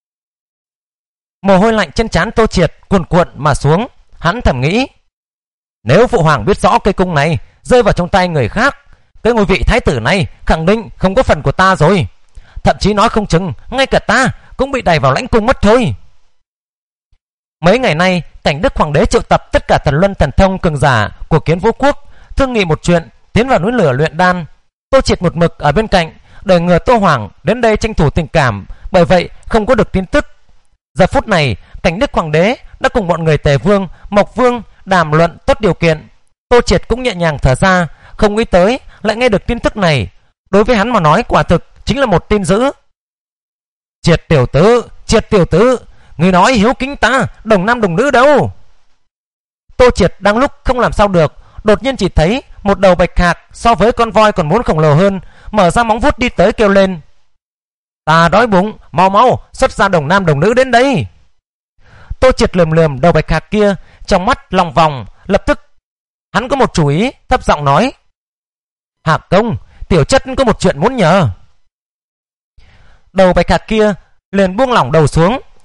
Mồ hôi lạnh trên trán Tô Triệt cuồn cuộn mà xuống, hắn thầm nghĩ: nếu phụ hoàng biết rõ cây cung này rơi vào trong tay người khác, cái ngôi vị thái tử này khẳng định không có phần của ta rồi, thậm chí nói không chừng ngay cả ta cũng bị đày vào lãnh cung mất thôi. Mấy ngày nay, Cảnh Đức Hoàng đế triệu tập tất cả thần luân thần thông cường giả của Kiến Vũ quốc, thương nghị một chuyện tiến vào núi lửa luyện đan. Tô Triệt một mực ở bên cạnh đợi ngừa Tô Hoàng đến đây tranh thủ tình cảm, bởi vậy không có được tin tức. Giờ phút này, Cảnh Đức Hoàng đế đã cùng bọn người Tề Vương, Mộc Vương đàm luận tốt điều kiện. Tô Triệt cũng nhẹ nhàng thở ra, không nghĩ tới lại nghe được tin tức này. Đối với hắn mà nói quả thực chính là một tin dữ. Triệt tiểu tử, người nói hiếu kính ta, đồng nam đồng nữ đâu? Tô Triệt đang lúc không làm sao được, đột nhiên chỉ thấy một đầu bạch hạc so với con voi còn muốn khổng lồ hơn, mở ra móng vuốt đi tới kêu lên: ta đói bụng, mau mau xuất ra đồng nam đồng nữ đến đây. Tô Triệt lườm lườm đầu bạch hạc kia, trong mắt lòng vòng. Lập tức hắn có một chủ ý, thấp giọng nói: Hạc công, tiểu chất có một chuyện muốn nhờ. Đầu bạch hạc kia liền buông lỏng đầu xuống,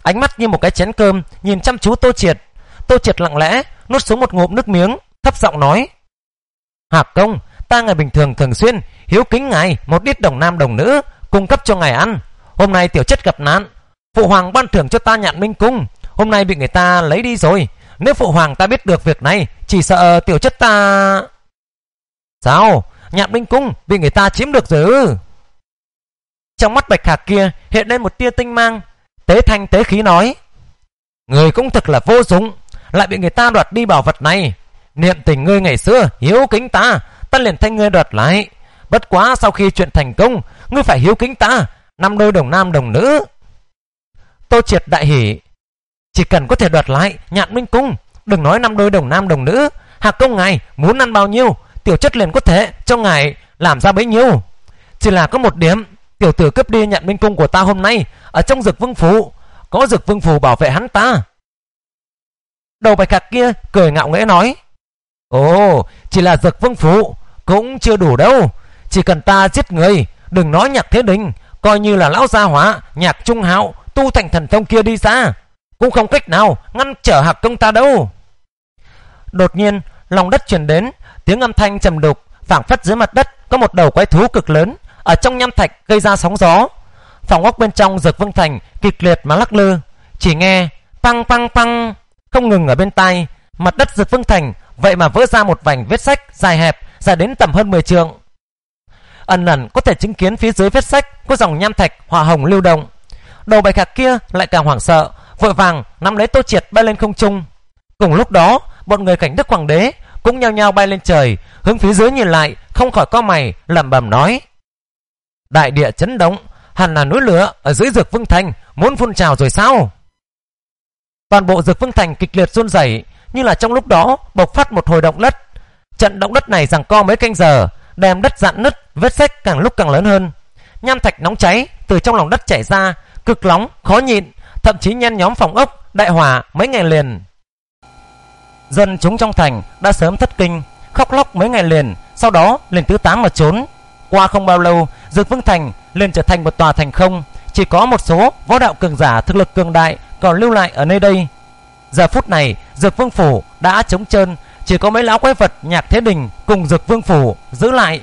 ánh mắt như một cái chén cơm nhìn chăm chú Tô Triệt. Tô Triệt lặng lẽ nuốt xuống một ngụm nước miếng, thấp giọng nói: Hạc công, ta ngày bình thường thường xuyên hiếu kính ngài một ít đồng nam đồng nữ cung cấp cho ngài ăn. Hôm nay tiểu chất gặp nạn, phụ hoàng ban thưởng cho ta Nhạn Minh cung, hôm nay bị người ta lấy đi rồi. Nếu phụ hoàng ta biết được việc này, chỉ sợ tiểu chất ta... Sao? Nhạn Minh cung bị người ta chiếm được rồi ư? Trong mắt Bạch Hạc kia hiện lên một tia tinh mang, tế thanh tế khí nói: Người cũng thật là vô dụng, lại bị người ta đoạt đi bảo vật này. Niệm tình ngươi ngày xưa hiếu kính ta, ta liền thay ngươi đoạt lại. Bất quá sau khi chuyện thành công, ngươi phải hiếu kính ta 5 đôi đồng nam đồng nữ. Tô Triệt đại hỉ: Chỉ cần có thể đoạt lại Nhạn Minh cung, đừng nói 5 đôi đồng nam đồng nữ, Hạc công ngài muốn ăn bao nhiêu, tiểu chất liền có thể cho ngài làm ra bấy nhiêu. Chỉ là có một điểm, tiểu tử cướp đi Nhạn Minh cung của ta hôm nay ở trong Dực Vương phủ, có Dực Vương phủ bảo vệ hắn ta. Đầu Bạch Hạc kia cười ngạo nghễ nói: Ồ, chỉ là Dực Vương phủ cũng chưa đủ đâu. Chỉ cần ta giết người, đừng nói Nhạc Thế Đình, coi như là lão gia hỏa Nhạc Trung Hạo tu thành thần thông kia đi ra, cũng không cách nào ngăn trở Hạc công ta đâu. Đột nhiên lòng đất truyền đến tiếng âm thanh trầm đục, phảng phất dưới mặt đất có một đầu quái thú cực lớn ở trong nham thạch gây ra sóng gió. Phòng ốc bên trong Dực Vương thành kịch liệt mà lắc lư, chỉ nghe păng păng păng không ngừng ở bên tai. Mặt đất Dực Vương thành vậy mà vỡ ra một vành vết sách dài hẹp, dài đến tầm hơn 10 trượng. Ẩn ẩn có thể chứng kiến phía dưới vết sách có dòng nham thạch hỏa hồng lưu động. Đầu Bạch Hạc kia lại càng hoảng sợ, vội vàng nắm lấy Tô Triệt bay lên không trung. Cùng lúc đó, bọn người Cảnh Đức Hoàng đế cũng nhao nhao bay lên trời, hướng phía dưới nhìn lại, không khỏi cau mày lẩm bẩm nói: Đại địa chấn động, hẳn là núi lửa ở dưới Dực Vương thành muốn phun trào rồi sao? Toàn bộ Dực Vương thành kịch liệt run rẩy, như là trong lúc đó bộc phát một hồi động đất. Trận động đất này giằng co mấy canh giờ, đem đất rạn nứt, vết sách càng lúc càng lớn hơn. Nham thạch nóng cháy từ trong lòng đất chảy ra, cực nóng khó nhịn, thậm chí nhen nhóm phòng ốc đại hỏa mấy ngày liền. Dân chúng trong thành đã sớm thất kinh, khóc lóc mấy ngày liền, sau đó liền tứ tán mà trốn. Qua không bao lâu, Dực Vương thành liền trở thành một tòa thành không, chỉ có một số võ đạo cường giả thực lực cường đại còn lưu lại ở nơi đây. Giờ phút này, Dực Vương phủ đã trống trơn, chỉ có mấy lão quái vật Nhạc Thế Đình cùng Dực Vương phủ giữ lại.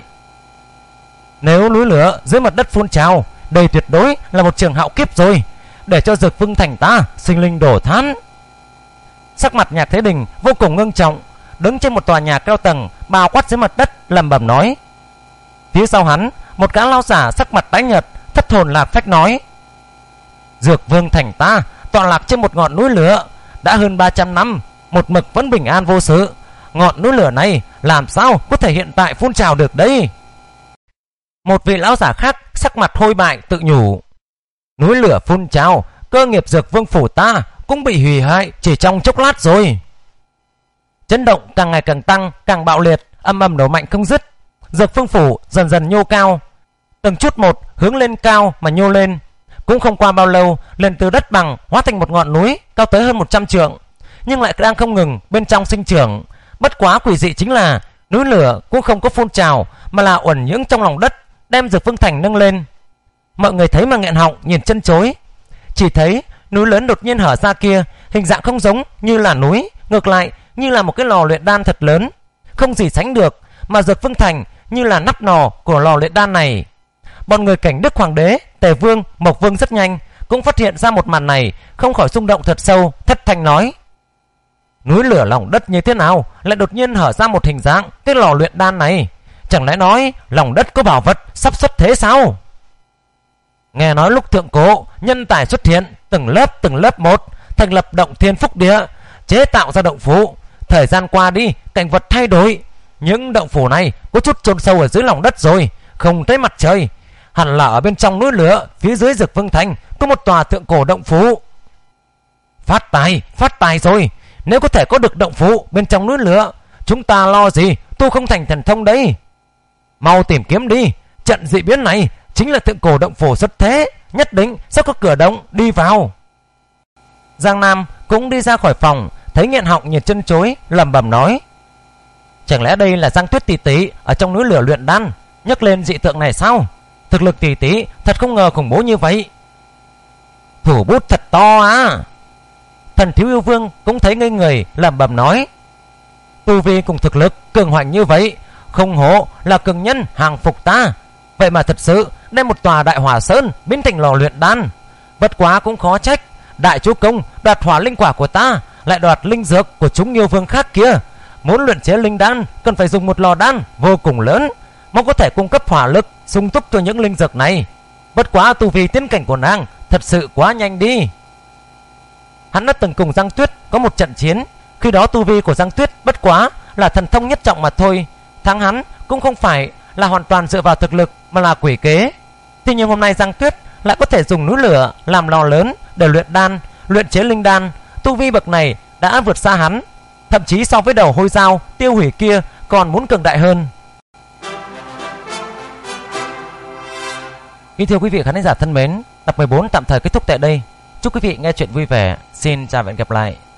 Nếu núi lửa dưới mặt đất phun trào, đây tuyệt đối là một trường hạo kiếp rồi, để cho Dực Vương thành ta sinh linh đổ thán. Sắc mặt Nhạc Thế Đình vô cùng ngưng trọng, đứng trên một tòa nhà cao tầng bao quát dưới mặt đất, lẩm bẩm nói. Phía sau hắn, một gã lão giả sắc mặt tái nhợt, thất hồn lạc phách nói: Dực Vương thành ta tọa lạc trên một ngọn núi lửa, đã hơn 300 năm, một mực vẫn bình an vô sự. Ngọn núi lửa này làm sao có thể hiện tại phun trào được đây? Một vị lão giả khác sắc mặt hôi bại tự nhủ: Núi lửa phun trào, cơ nghiệp Dực Vương phủ ta cũng bị hủy hại chỉ trong chốc lát rồi. Chấn động càng ngày càng tăng, càng bạo liệt, âm ầm nổ mạnh không dứt. Dực Vương phủ dần dần nhô cao, từng chút một hướng lên cao mà nhô lên. Cũng không qua bao lâu, liền từ đất bằng hóa thành một ngọn núi cao tới hơn 100 trượng, nhưng lại đang không ngừng bên trong sinh trưởng. Bất quá quỷ dị chính là núi lửa cũng không có phun trào, mà là uẩn nhưỡng trong lòng đất, đem Dực Vương thành nâng lên. Mọi người thấy mà nghẹn họng nhìn chân chối. Chỉ thấy núi lớn đột nhiên hở ra kia, hình dạng không giống như là núi, ngược lại như là một cái lò luyện đan thật lớn, không gì sánh được. Mà Dực Vương thành như là nắp nò của lò luyện đan này. Bọn người Cảnh Đức Hoàng đế, Tề Vương, Mộc Vương rất nhanh cũng phát hiện ra một màn này, không khỏi xung động thật sâu, thất thanh nói: Núi lửa lòng đất như thế nào lại đột nhiên hở ra một hình dạng cái lò luyện đan này? Chẳng lẽ nói lòng đất có bảo vật sắp xuất thế sao? Nghe nói lúc thượng cổ nhân tài xuất hiện, từng lớp một thành lập động thiên phúc địa, chế tạo ra động phủ. Thời gian qua đi, cảnh vật thay đổi, những động phủ này có chút chôn sâu ở dưới lòng đất rồi, không thấy mặt trời. Hẳn là ở bên trong núi lửa phía dưới Dực Vương thành có một tòa thượng cổ động phủ. Phát tài rồi. Nếu có thể có được động phủ bên trong núi lửa, chúng ta lo gì tu không thành thần thông đấy. Mau tìm kiếm đi, trận dị biến này chính là thượng cổ động phủ xuất thế, nhất định sẽ có cửa động đi vào. Giang Nam cũng đi ra khỏi phòng, thấy nghẹn họng nhìn chân chối, lẩm bẩm nói: Chẳng lẽ đây là Giang Tuyết tỷ tỷ ở trong núi lửa luyện đan nhắc lên dị tượng này sao? Thực lực tỷ tỷ thật không ngờ khủng bố như vậy. thủ bút thật to á. Thần Thiếu Yêu Vương cũng thấy ngây người, lẩm bẩm nói: tu vi cùng thực lực cường hoành như vậy, không hổ là cường nhân hàng phục ta. Vậy mà thật sự đem một tòa đại hỏa sơn biến thành lò luyện đan. Bất quá cũng khó trách đại chúa công đoạt hỏa linh quả của ta lại đoạt linh dược của chúng yêu vương khác kia. Muốn luyện chế linh đan cần phải dùng một lò đan vô cùng lớn, mong có thể cung cấp hỏa lực sung túc cho những linh dược này. Bất quá tu vi tiến cảnh của nàng thật sự quá nhanh đi. Hắn đã từng cùng Giang Tuyết có một trận chiến, khi đó tu vi của Giang Tuyết bất quá là thần thông nhất trọng mà thôi. Thắng hắn cũng không phải là hoàn toàn dựa vào thực lực mà là quỷ kế. Thế nhưng hôm nay Giang Tuyết lại có thể dùng núi lửa làm lò lớn để luyện đan, luyện chế linh đan. Tu vi bậc này đã vượt xa hắn, thậm chí so với đầu hôi dao tiêu hủy kia còn muốn cường đại hơn. Kính thưa quý vị khán giả thân mến, tập 14 tạm thời kết thúc tại đây. Chúc quý vị nghe chuyện vui vẻ. Xin chào và hẹn gặp lại.